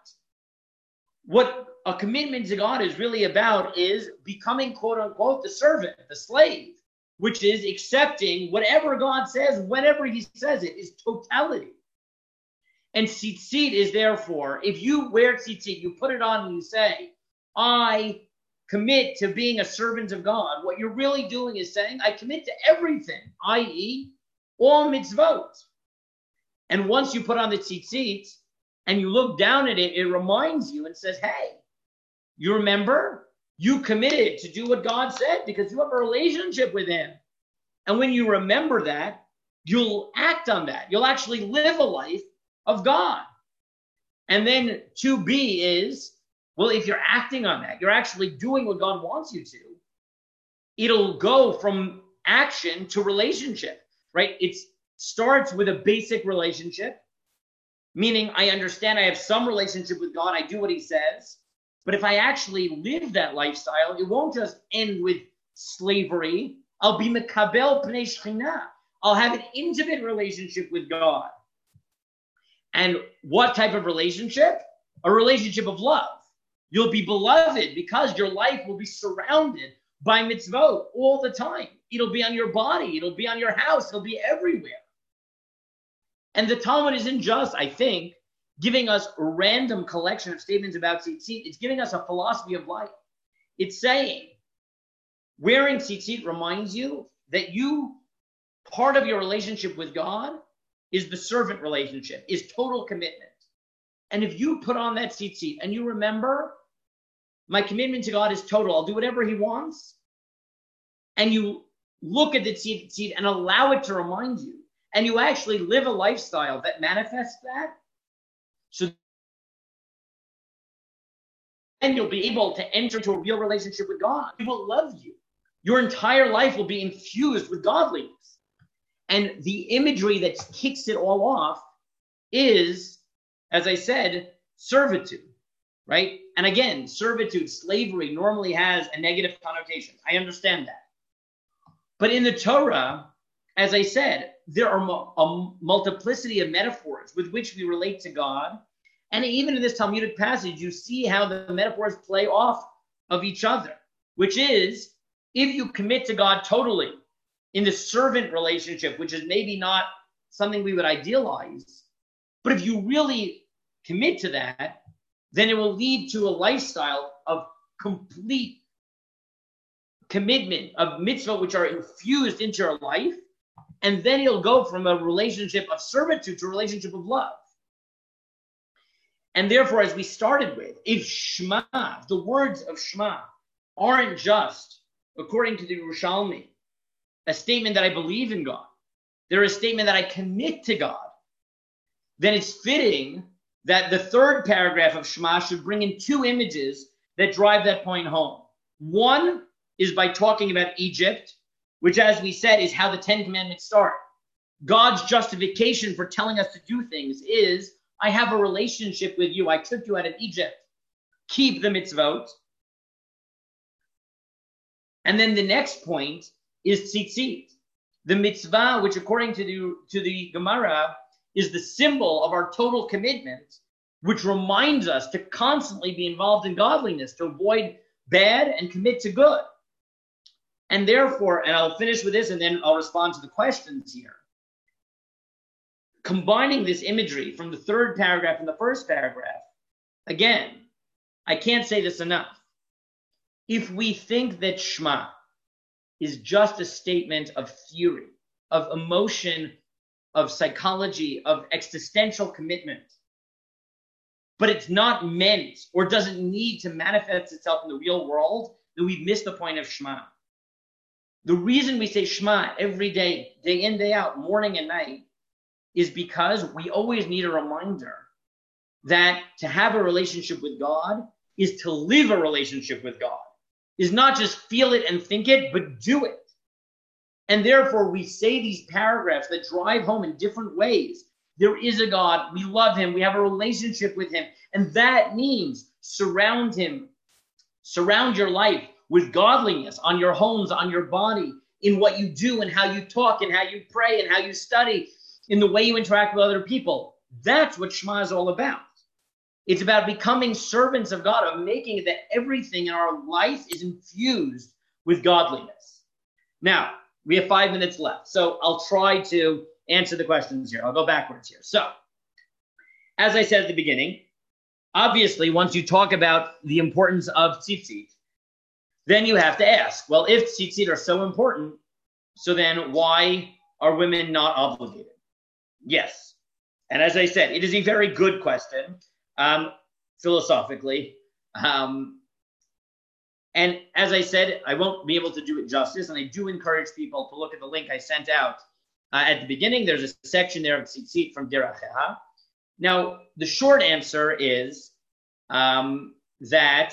What a commitment to God is really about is becoming, quote unquote, the servant, the slave, which is accepting whatever God says, whenever he says it, is totality. And tzitzit is therefore, if you wear tzitzit, you put it on and you say, I commit to being a servant of God, what you're really doing is saying, I commit to everything, that is, all mitzvot. And once you put on the tzitzit and you look down at it, it reminds you and says, hey, you remember? You committed to do what God said because you have a relationship with him. And when you remember that, you'll act on that. You'll actually live a life of God. And then two B is, well, if you're acting on that, you're actually doing what God wants you to, it'll go from action to relationship, right? It starts with a basic relationship, meaning I understand I have some relationship with God, I do what he says, but if I actually live that lifestyle, it won't just end with slavery. I'll be mekabel pnei shechina. I'll have an intimate relationship with God. And what type of relationship? A relationship of love. You'll be beloved because your life will be surrounded by mitzvot all the time. It'll be on your body. It'll be on your house. It'll be everywhere. And the Talmud isn't just, I think, giving us a random collection of statements about tzitzit. It's giving us a philosophy of life. It's saying, wearing tzitzit reminds you that you, part of your relationship with God is the servant relationship, is total commitment. And if you put on that tzitzit and you remember, my commitment to God is total, I'll do whatever he wants, and you look at the tzitzit and allow it to remind you, and you actually live a lifestyle that manifests that, so then you'll be able to enter into a real relationship with God. He will love you. Your entire life will be infused with godliness. And the imagery that kicks it all off is, as I said, servitude, right? And again, servitude, slavery normally has a negative connotation. I understand that. But in the Torah, as I said, there are mu- a multiplicity of metaphors with which we relate to God. And even in this Talmudic passage, you see how the metaphors play off of each other, which is, if you commit to God totally in the servant relationship, which is maybe not something we would idealize, but if you really commit to that, then it will lead to a lifestyle of complete commitment, of mitzvah which are infused into your life, and then you'll go from a relationship of servitude to a relationship of love. And therefore, as we started with, if Shema, the words of Shema, aren't just, according to the Yerushalmi, a statement that I believe in God, they're a statement that I commit to God, then it's fitting that the third paragraph of Shema should bring in two images that drive that point home. One is by talking about Egypt, which, as we said, is how the Ten Commandments start. God's justification for telling us to do things is, I have a relationship with you. I took you out of Egypt. Keep the mitzvot. And then the next point is tzitzit, the mitzvah, which according to the, to the Gemara is the symbol of our total commitment, which reminds us to constantly be involved in godliness, to avoid bad and commit to good. And therefore, and I'll finish with this and then I'll respond to the questions here. Combining this imagery from the third paragraph and the first paragraph, again, I can't say this enough. If we think that Shema is just a statement of theory, of emotion, of psychology, of existential commitment, but it's not meant or doesn't need to manifest itself in the real world, then we've missed the point of Shema. The reason we say Shema every day, day in, day out, morning and night, is because we always need a reminder that to have a relationship with God is to live a relationship with God, is not just feel it and think it, but do it. And therefore, we say these paragraphs that drive home in different ways. There is a God, we love him, we have a relationship with him, and that means surround him, surround your life with godliness on your homes, on your body, in what you do and how you talk and how you pray and how you study, in the way you interact with other people. That's what Shema is all about. It's about becoming servants of God, of making it that everything in our life is infused with godliness. Now, we have five minutes left, so I'll try to answer the questions here. I'll go backwards here. So, as I said at the beginning, obviously, once you talk about the importance of tzitzit, then you have to ask, well, if tzitzit are so important, so then why are women not obligated? Yes. And as I said, it is a very good question, um, philosophically. Um, and as I said, I won't be able to do it justice, and I do encourage people to look at the link I sent out uh, at the beginning. There's a section there of tzitzit from Deracheha. Now, the short answer is um, that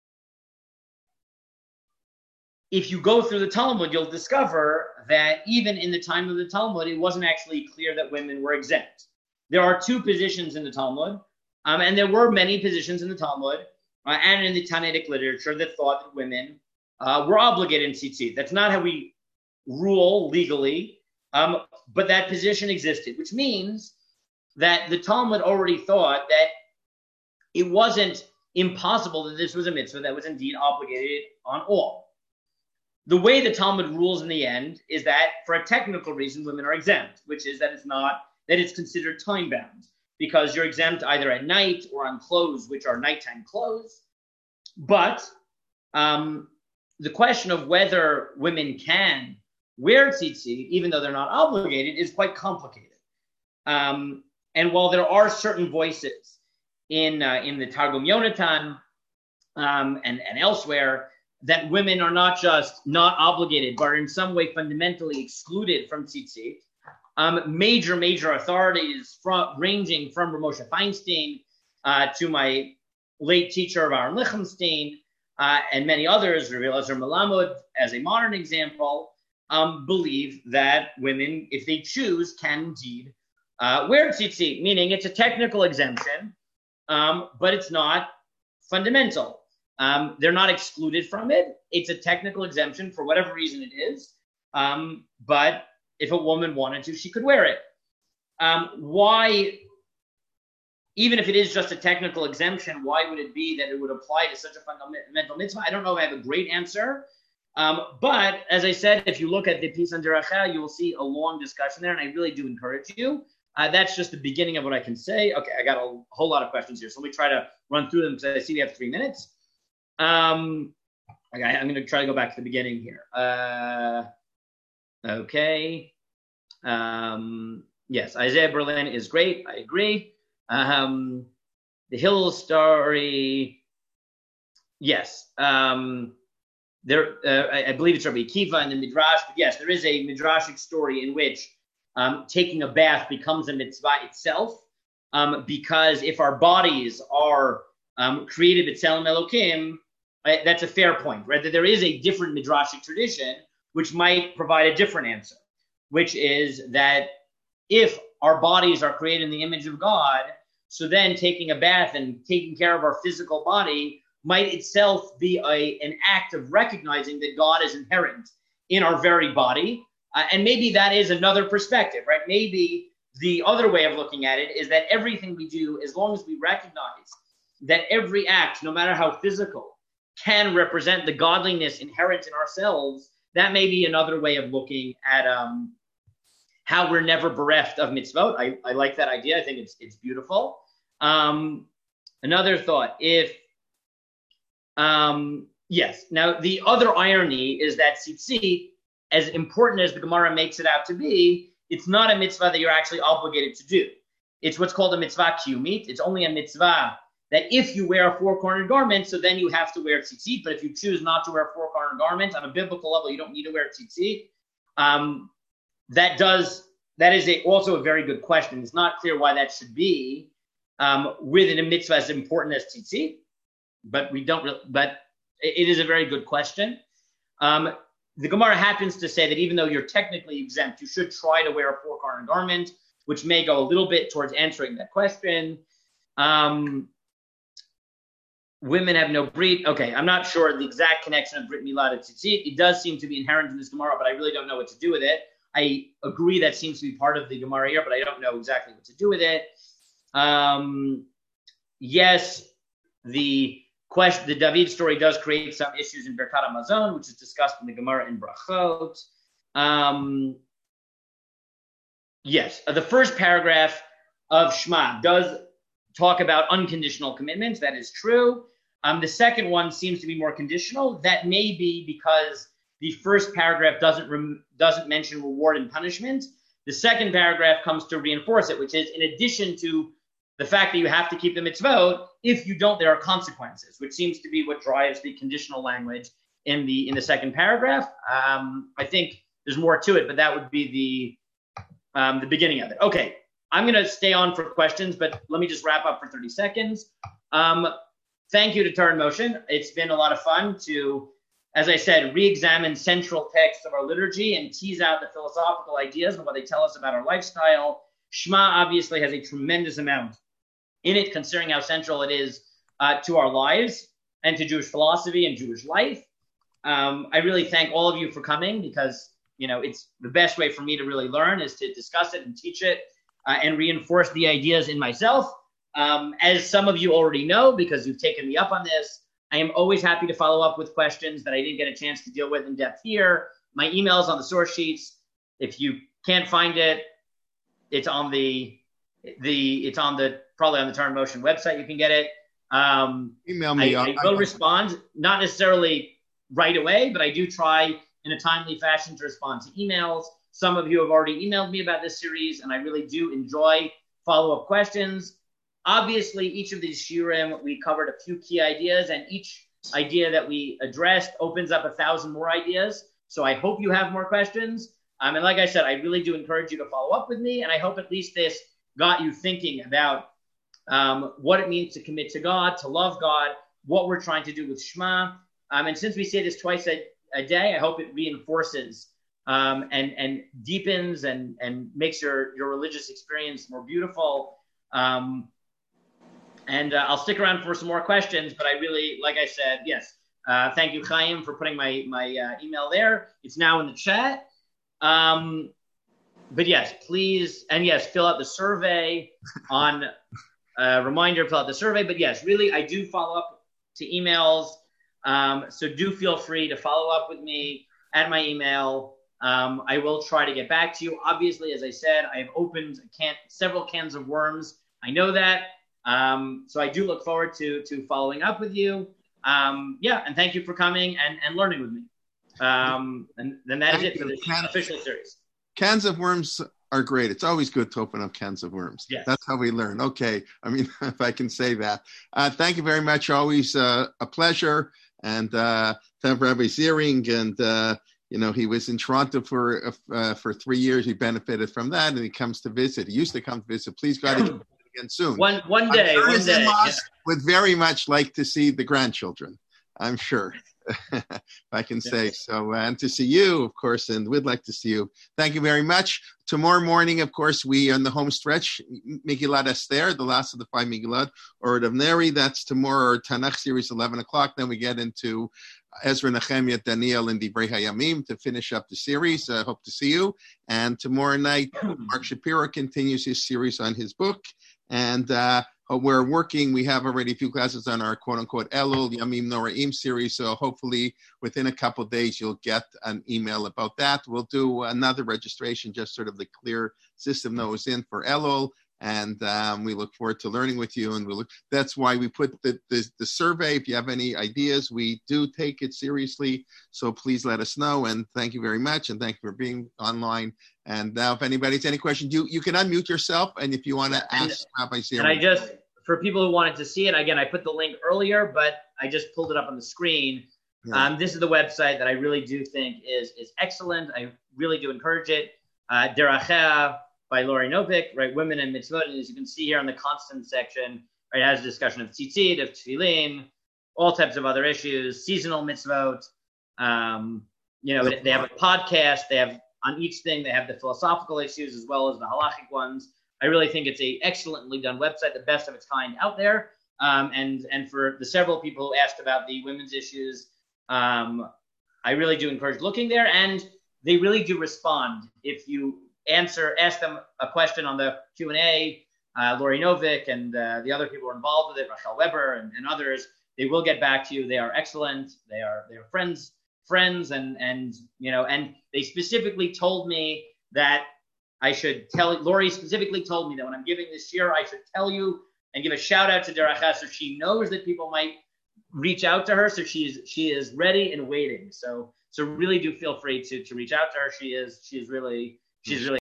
if you go through the Talmud, you'll discover that even in the time of the Talmud, it wasn't actually clear that women were exempt. There are two positions in the Talmud, um, and there were many positions in the Talmud uh, and in the Tannaitic literature that thought that women uh, were obligated in tzitzit. That's not how we rule legally, um, but that position existed, which means that the Talmud already thought that it wasn't impossible that this was a mitzvah that was indeed obligated on all. The way the Talmud rules in the end is that for a technical reason, women are exempt, which is that it's not, that it's considered time-bound, because you're exempt either at night or on clothes, which are nighttime clothes. But um, the question of whether women can wear tzitzit, even though they're not obligated, is quite complicated. Um, and while there are certain voices in uh, in the Targum Yonatan um, and, and elsewhere, that women are not just not obligated, but are in some way fundamentally excluded from tzitzit. Um, major, major authorities from, ranging from Moshe Feinstein uh, to my late teacher of Aaron Lichtenstein uh, and many others, Rabbi Elazar Malamud, as a modern example, um, believe that women, if they choose, can indeed uh, wear tzitzit, meaning it's a technical exemption, um, but it's not fundamental. Um, they're not excluded from it. It's a technical exemption for whatever reason it is, um, but if a woman wanted to, she could wear it. Um, why, even if it is just a technical exemption, why would it be that it would apply to such a fundamental mitzvah? I don't know if I have a great answer. Um, but as I said, if you look at the piece on Derachah, you will see a long discussion there, and I really do encourage you. Uh, that's just the beginning of what I can say. Okay, I got a whole lot of questions here, so let me try to run through them because I see we have three minutes. Um, okay, I'm going to try to go back to the beginning here. Uh, okay. Um, yes, Isaiah Berlin is great. I agree. Um, the Hill story, yes. Um, there, uh, I, I believe it's Rabbi Akiva in the Midrash, but yes, there is a Midrashic story in which um, taking a bath becomes a mitzvah itself, um, because if our bodies are um, created b'tselem Elokim, uh, that's a fair point, right? That there is a different Midrashic tradition which might provide a different answer, which is that if our bodies are created in the image of God, so then taking a bath and taking care of our physical body might itself be a, an act of recognizing that God is inherent in our very body. Uh, and maybe that is another perspective, right? Maybe the other way of looking at it is that everything we do, as long as we recognize that every act, no matter how physical, can represent the godliness inherent in ourselves, that may be another way of looking at um, how we're never bereft of mitzvot. I, I like that idea. I think it's it's beautiful. Um, another thought, if, um, yes, now the other irony is that tzitzit, as important as the Gemara makes it out to be, it's not a mitzvah that you're actually obligated to do. It's what's called a mitzvah kiyumit. It's only a mitzvah that if you wear a four-cornered garment, so then you have to wear tzitzit. But if you choose not to wear a four-cornered garment, on a biblical level, you don't need to wear tzitzit. Um, that does that is a, also a very good question. It's not clear why that should be um, within a mitzvah as important as tzitzit, but we don't. Really, but it is a very good question. Um, the Gemara happens to say that even though you're technically exempt, you should try to wear a four-cornered garment, which may go a little bit towards answering that question. Um, Women have no brit. Okay, I'm not sure the exact connection of Brit Milah to Tzitzit. It does seem to be inherent in this Gemara, but I really don't know what to do with it. I agree that seems to be part of the Gemara here, but I don't know exactly what to do with it. Um, yes, the question, the David story does create some issues in Birkat HaMazon, which is discussed in the Gemara in Brachot. Um, yes, uh, the first paragraph of Shema does talk about unconditional commitments. That is true. Um, the second one seems to be more conditional. That may be because the first paragraph doesn't rem- doesn't mention reward and punishment. The second paragraph comes to reinforce it, which is in addition to the fact that you have to keep the mitzvot, if you don't, there are consequences, which seems to be what drives the conditional language in the in the second paragraph. Um, I think there's more to it, but that would be the um, the beginning of it. Okay. I'm going to stay on for questions, but let me just wrap up for thirty seconds. Um, thank you to Torah in Motion. It's been a lot of fun to, as I said, re-examine central texts of our liturgy and tease out the philosophical ideas and what they tell us about our lifestyle. Shema obviously has a tremendous amount in it, considering how central it is uh, to our lives and to Jewish philosophy and Jewish life. Um, I really thank all of you for coming because, you know, it's the best way for me to really learn is to discuss it and teach it. Uh, and reinforce the ideas in myself. Um, as some of you already know, because you've taken me up on this, I am always happy to follow up with questions that I didn't get a chance to deal with in depth here. My email is on the source sheets. If you can't find it, it's on the the it's on the probably on the Torah in Motion website. You can get it. Um, Email me. I, I will respond, not necessarily right away, but I do try in a timely fashion to respond to emails. Some of you have already emailed me about this series, and I really do enjoy follow-up questions. Obviously, each of these shiurim, we covered a few key ideas, and each idea that we addressed opens up a thousand more ideas. So I hope you have more questions. Um, and like I said, I really do encourage you to follow up with me, and I hope at least this got you thinking about um, what it means to commit to God, to love God, what we're trying to do with Shema. Um, and since we say this twice a, a day, I hope it reinforces Um, and, and deepens and, and makes your, your religious experience more beautiful. Um, and uh, I'll stick around for some more questions, but I really, like I said, yes, uh, thank you, Chaim, for putting my, my uh, email there. It's now in the chat. Um, but yes, please, and yes, fill out the survey on, uh, reminder, fill out the survey. But yes, really, I do follow up to emails. Um, so do feel free to follow up with me at my email. Um, I will try to get back to you. Obviously, as I said, I have opened a can, several cans of worms. I know that. Um, so I do look forward to to following up with you. Um, yeah, and thank you for coming and, and learning with me. Um, and then that is it for this official series. Cans of worms are great. It's always good to open up cans of worms. Yes. That's how we learn. Okay. I mean, if I can say that. Uh, thank you very much. Always uh, a pleasure. And uh, to have Rabbi Ziering, and uh, you know, he was in Toronto for uh, for three years. He benefited from that, and he comes to visit. He used to come to visit. Please God, he can visit again soon. One one day, sure one day. Yeah. Would very much like to see the grandchildren. I'm sure, if I can say yes. so. Uh, and to see you, of course, and we'd like to see you. Thank you very much. Tomorrow morning, of course, we on the home stretch, Megillat Esther, the last of the five Megillat, or Rav Neri. That's tomorrow, Tanakh series, eleven o'clock. Then we get into Ezra, Nehemiah, Daniel, and Divrei Hayamim to finish up the series. I uh, hope to see you. And tomorrow night, Mark Shapiro continues his series on his book. And uh, we're working, we have already a few classes on our quote-unquote Elul, Yamim Noraim series. So hopefully within a couple of days, you'll get an email about that. We'll do another registration, just sort of the clear system that was in for Elul. And um, we look forward to learning with you. And we look, that's why we put the, the, the survey. If you have any ideas, we do take it seriously. So please let us know. And thank you very much. And thank you for being online. And now if anybody has any questions, you, you can unmute yourself. And if you want to ask Rabbi Ziering. And I just, for people who wanted to see it, again, I put the link earlier, but I just pulled it up on the screen. Yeah. Um, this is the website that I really do think is, is excellent. I really do encourage it. Uh, Derachea by Lori Novick, right? Women and mitzvot. And as you can see here on the constant section, right, it has a discussion of tzitzit, of tefillin, all types of other issues, seasonal mitzvot. Um, you know, they have a podcast. They have on each thing, they have the philosophical issues as well as the halachic ones. I really think it's a excellently done website, the best of its kind out there. Um, and and for the several people who asked about the women's issues, um, I really do encourage looking there. And they really do respond. If you answer, ask them a question on the Q and A, uh, Lori Novick and uh, the other people who are involved with it, Rachel Weber and, and others, they will get back to you. They are excellent. They are they are friends, friends, and and you know, and they specifically told me that I should tell, Lori specifically told me that when I'm giving this year, I should tell you and give a shout out to Derachea, so she knows that people might reach out to her. So she's, she is ready and waiting. So, so really do feel free to, to reach out to her. She is, she is really, she's really